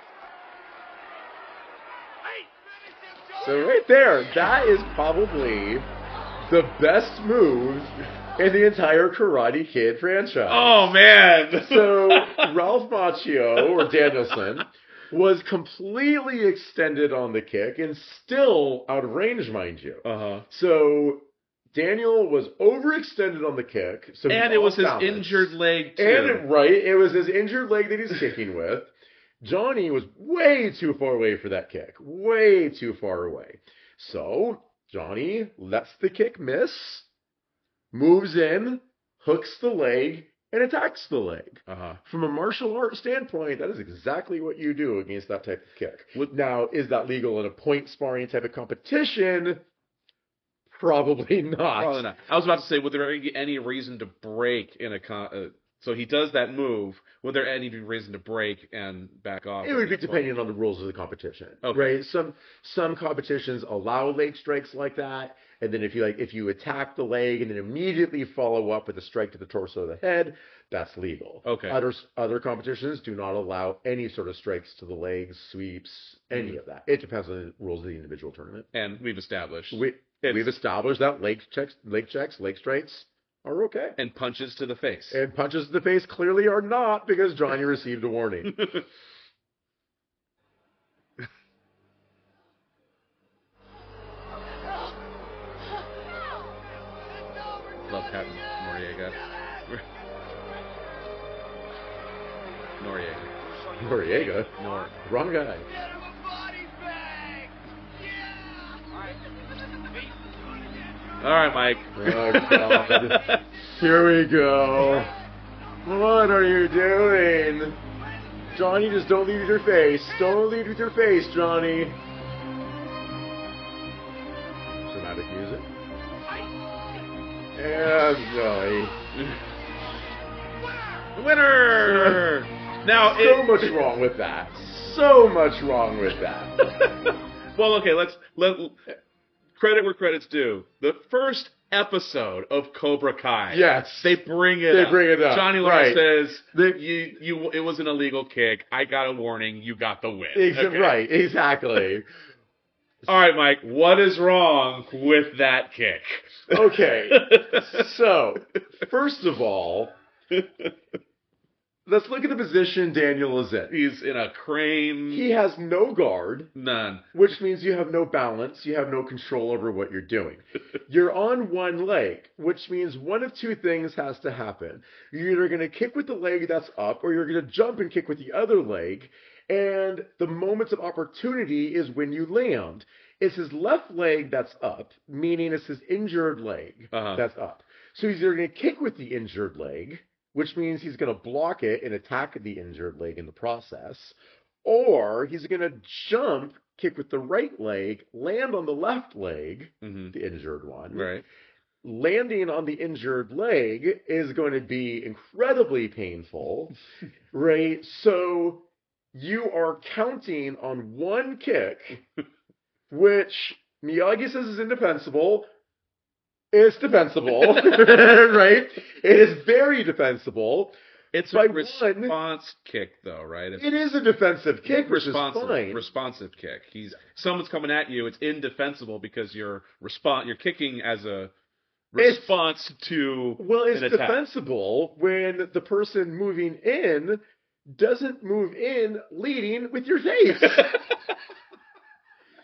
Hey! So right there, that is probably the best move in the entire Karate Kid franchise. Oh man! So Ralph Macchio, or Danielson, was completely extended on the kick and still out of range, mind you. Uh huh. So Daniel was overextended on the kick. So he And it was his lost balance. injured leg too. And it, right, it was his injured leg that he's kicking with. Johnny was way too far away for that kick. Way too far away. So Johnny lets the kick miss, moves in, hooks the leg, and attacks the leg. Uh huh. From a martial art standpoint, that is exactly what you do against that type of kick. Would- Now, is that legal in a point sparring type of competition? Probably not. Probably not. I was about to say, would there be any reason to break in a con? Uh, so he does that move. Would there any reason to break and back off? It would be depending on the rules of the competition, Okay. right? Some some competitions allow leg strikes like that, and then if you like, if you attack the leg and then immediately follow up with a strike to the torso or the head, that's legal. Okay. Other other competitions do not allow any sort of strikes to the legs, sweeps, any Mhm. of that. It depends on the rules of the individual tournament. And we've established. We It's- we've established that leg checks, leg checks, leg strikes are okay. and punches to the face. And punches to the face clearly are not because Johnny received a warning. Love Pat Noriega. Noriega. Noriega, Nor. wrong guy. All right, Mike. Oh, God. Here we go. What are you doing? Johnny, just don't lead with your face. Don't lead with your face, Johnny. Dramatic music. And Johnny. Winner. Now, So it, much wrong with that. So much wrong with that. well, okay. Let's let credit where credit's due. The first episode of Cobra Kai. Yes. They bring it. They up. bring it up, Johnny Lawrence right. says, They- "You, you, it was an illegal kick. I got a warning. You got the win." Ex- Okay. Right, exactly. All right, Mike. What is wrong with that kick? Okay. So, first of all, let's look at the position Daniel is in. He's in a crane. He has no guard, None. which means you have no balance, you have no control over what you're doing. You're on one leg, which means one of two things has to happen. You're either going to kick with the leg that's up, or you're going to jump and kick with the other leg, and the moments of opportunity is when you land. It's his left leg that's up, meaning it's his injured leg Uh-huh. that's up. So he's either going to kick with the injured leg, which means he's going to block it and attack the injured leg in the process, or he's going to jump, kick with the right leg, land on the left leg, hmm the injured one. Right. Landing on the injured leg is going to be incredibly painful, right? So you are counting on one kick, which Miyagi says is indefensible. It's defensible, right? It is very defensible. It's By a one- response kick, though, right? It's It is a defensive kick, which is responsive. fine. Responsive kick. He's someone's coming at you. It's indefensible because you're respond. You're kicking as a It's- response to Well, it's an attack. defensible when the person moving in doesn't move in leading with your face.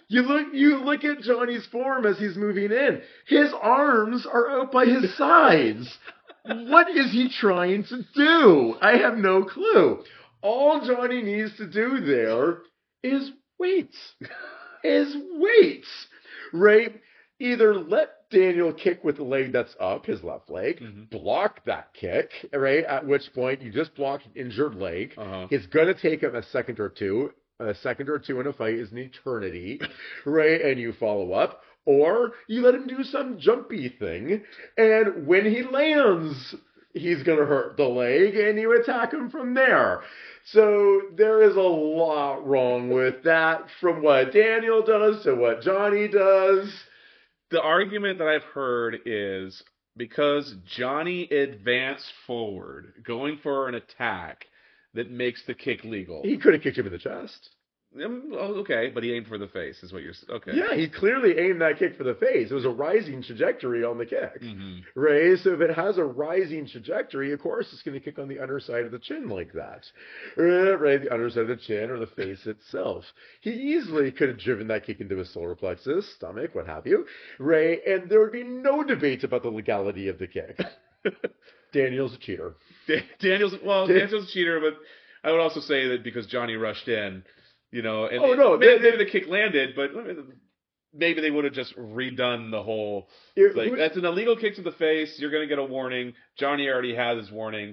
You look you look at Johnny's form as he's moving in. His arms are out by his sides. What is he trying to do? I have no clue. All Johnny needs to do there is wait. Is wait. Right? Either let Daniel kick with the leg that's up, his left leg, Mm-hmm. block that kick, right? At which point you just block an injured leg. Uh-huh. It's going to take him a second or two. A second or two in a fight is an eternity, right? And you follow up. Or you let him do some jumpy thing, and when he lands, he's going to hurt the leg, and you attack him from there. So there is a lot wrong with that, from what Daniel does to what Johnny does. The argument that I've heard is because Johnny advanced forward, going for an attack, that makes the kick legal. He could have kicked him in the chest. Um, oh, okay, but he aimed for the face, is what you're. Okay. Yeah, he clearly aimed that kick for the face. It was a rising trajectory on the kick, Mm-hmm. right? So if it has a rising trajectory, of course it's going to kick on the underside of the chin like that, right? The underside of the chin or the face itself. He easily could have driven that kick into his solar plexus, stomach, what have you, right? And there would be no debate about the legality of the kick. Daniel's a cheater. Da- Daniel's well, Daniel's a cheater, but I would also say that because Johnny rushed in. You know, and Oh, no, maybe, they- maybe the kick landed, but maybe they would have just redone the whole. It- Like who- that's an illegal kick to the face. You're going to get a warning. Johnny already has his warning.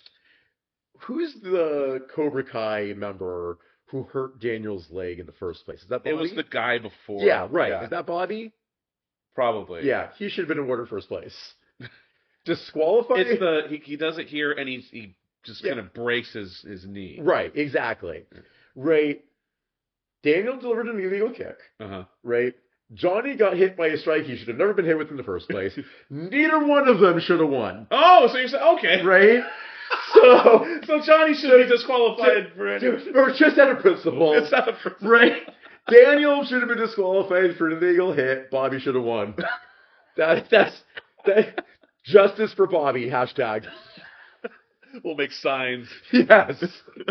Who's the Cobra Kai member who hurt Daniel's leg in the first place? Is that Bobby? It was the guy before. Yeah, right. Yeah, Is that Bobby? probably. Yeah, he should have been awarded first place. Disqualified? It's the he, he does it here, and he he just Yeah. kind of breaks his his knee. Right, exactly. Right. Daniel delivered an illegal kick. Uh huh. Right. Johnny got hit by a strike he should have never been hit with in the first place. Neither one of them should have won. Oh, so you're saying okay? Right? So, So Johnny should be disqualified for any. or just out of principle. It's not a Right? Daniel should have been disqualified for an illegal hit. Bobby should have won. That that's that justice for Bobby. Hashtag. We'll make signs. Yes.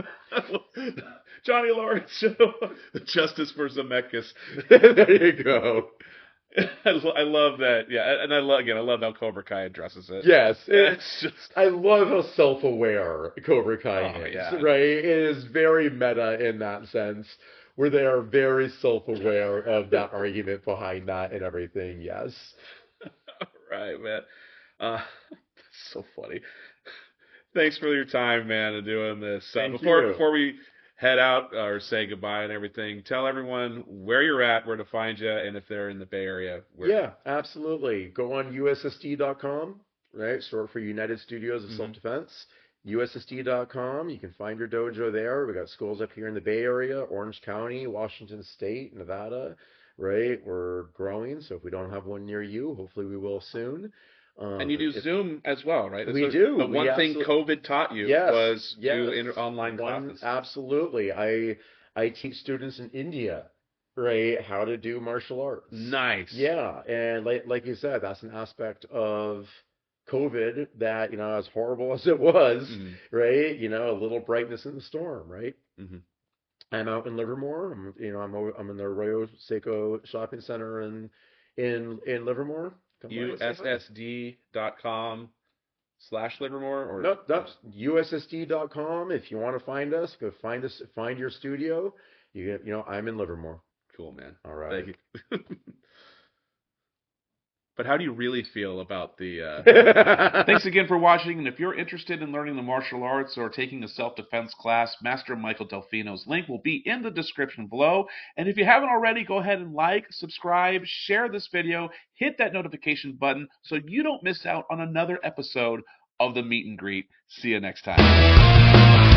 Johnny Lawrence show. Justice for Zemeckis. There you go. I, lo- I love that. Yeah, and I love again. I love how Cobra Kai addresses it. Yes. It, It's just I love how self-aware Cobra Kai Oh, is. yeah. Right? It is very meta in that sense, where they are very self-aware of that argument behind that and everything. Yes. right, man. Uh, that's so funny. Thanks for your time, man, and doing this. Uh, Thank before you. before we head out or say goodbye and everything, tell everyone where you're at, where to find you, and if they're in the Bay Area. Where... Yeah, absolutely. Go on U S S D dot com, right? Short for United Studios of Mhm. Self-Defense. U S S D dot com. You can find your dojo there. We got schools up here in the Bay Area, Orange County, Washington State, Nevada, right? We're growing, so if we don't have one near you, hopefully we will soon. Um, And you do if- Zoom as well, right? We That's do. The We one thing absolute- COVID taught you Yes, was yes. do inter- online One, classes. absolutely. I I teach students in India, right, how to do martial arts. Nice. Yeah, and like like you said, that's an aspect of COVID that, you know, as horrible as it was, Mhm. right? You know, a little brightness in the storm, right? Mhm. I'm out in Livermore. I'm, you know, I'm over, I'm in the Arroyo Seco Shopping Center in in in Livermore. Come by and say hi. U S S D dot com slash Livermore or Nope, that's U S S D dot com. If you want to find us, go find us, find your studio. You get, you know, I'm in Livermore. Cool, man. All right. Thank you. But how do you really feel about the? Uh... Thanks again for watching, and if you're interested in learning the martial arts or taking a self-defense class, Master Michael Delfino's link will be in the description below. And if you haven't already, go ahead and like, subscribe, share this video, hit that notification button so you don't miss out on another episode of the Meet and Greet. See you next time.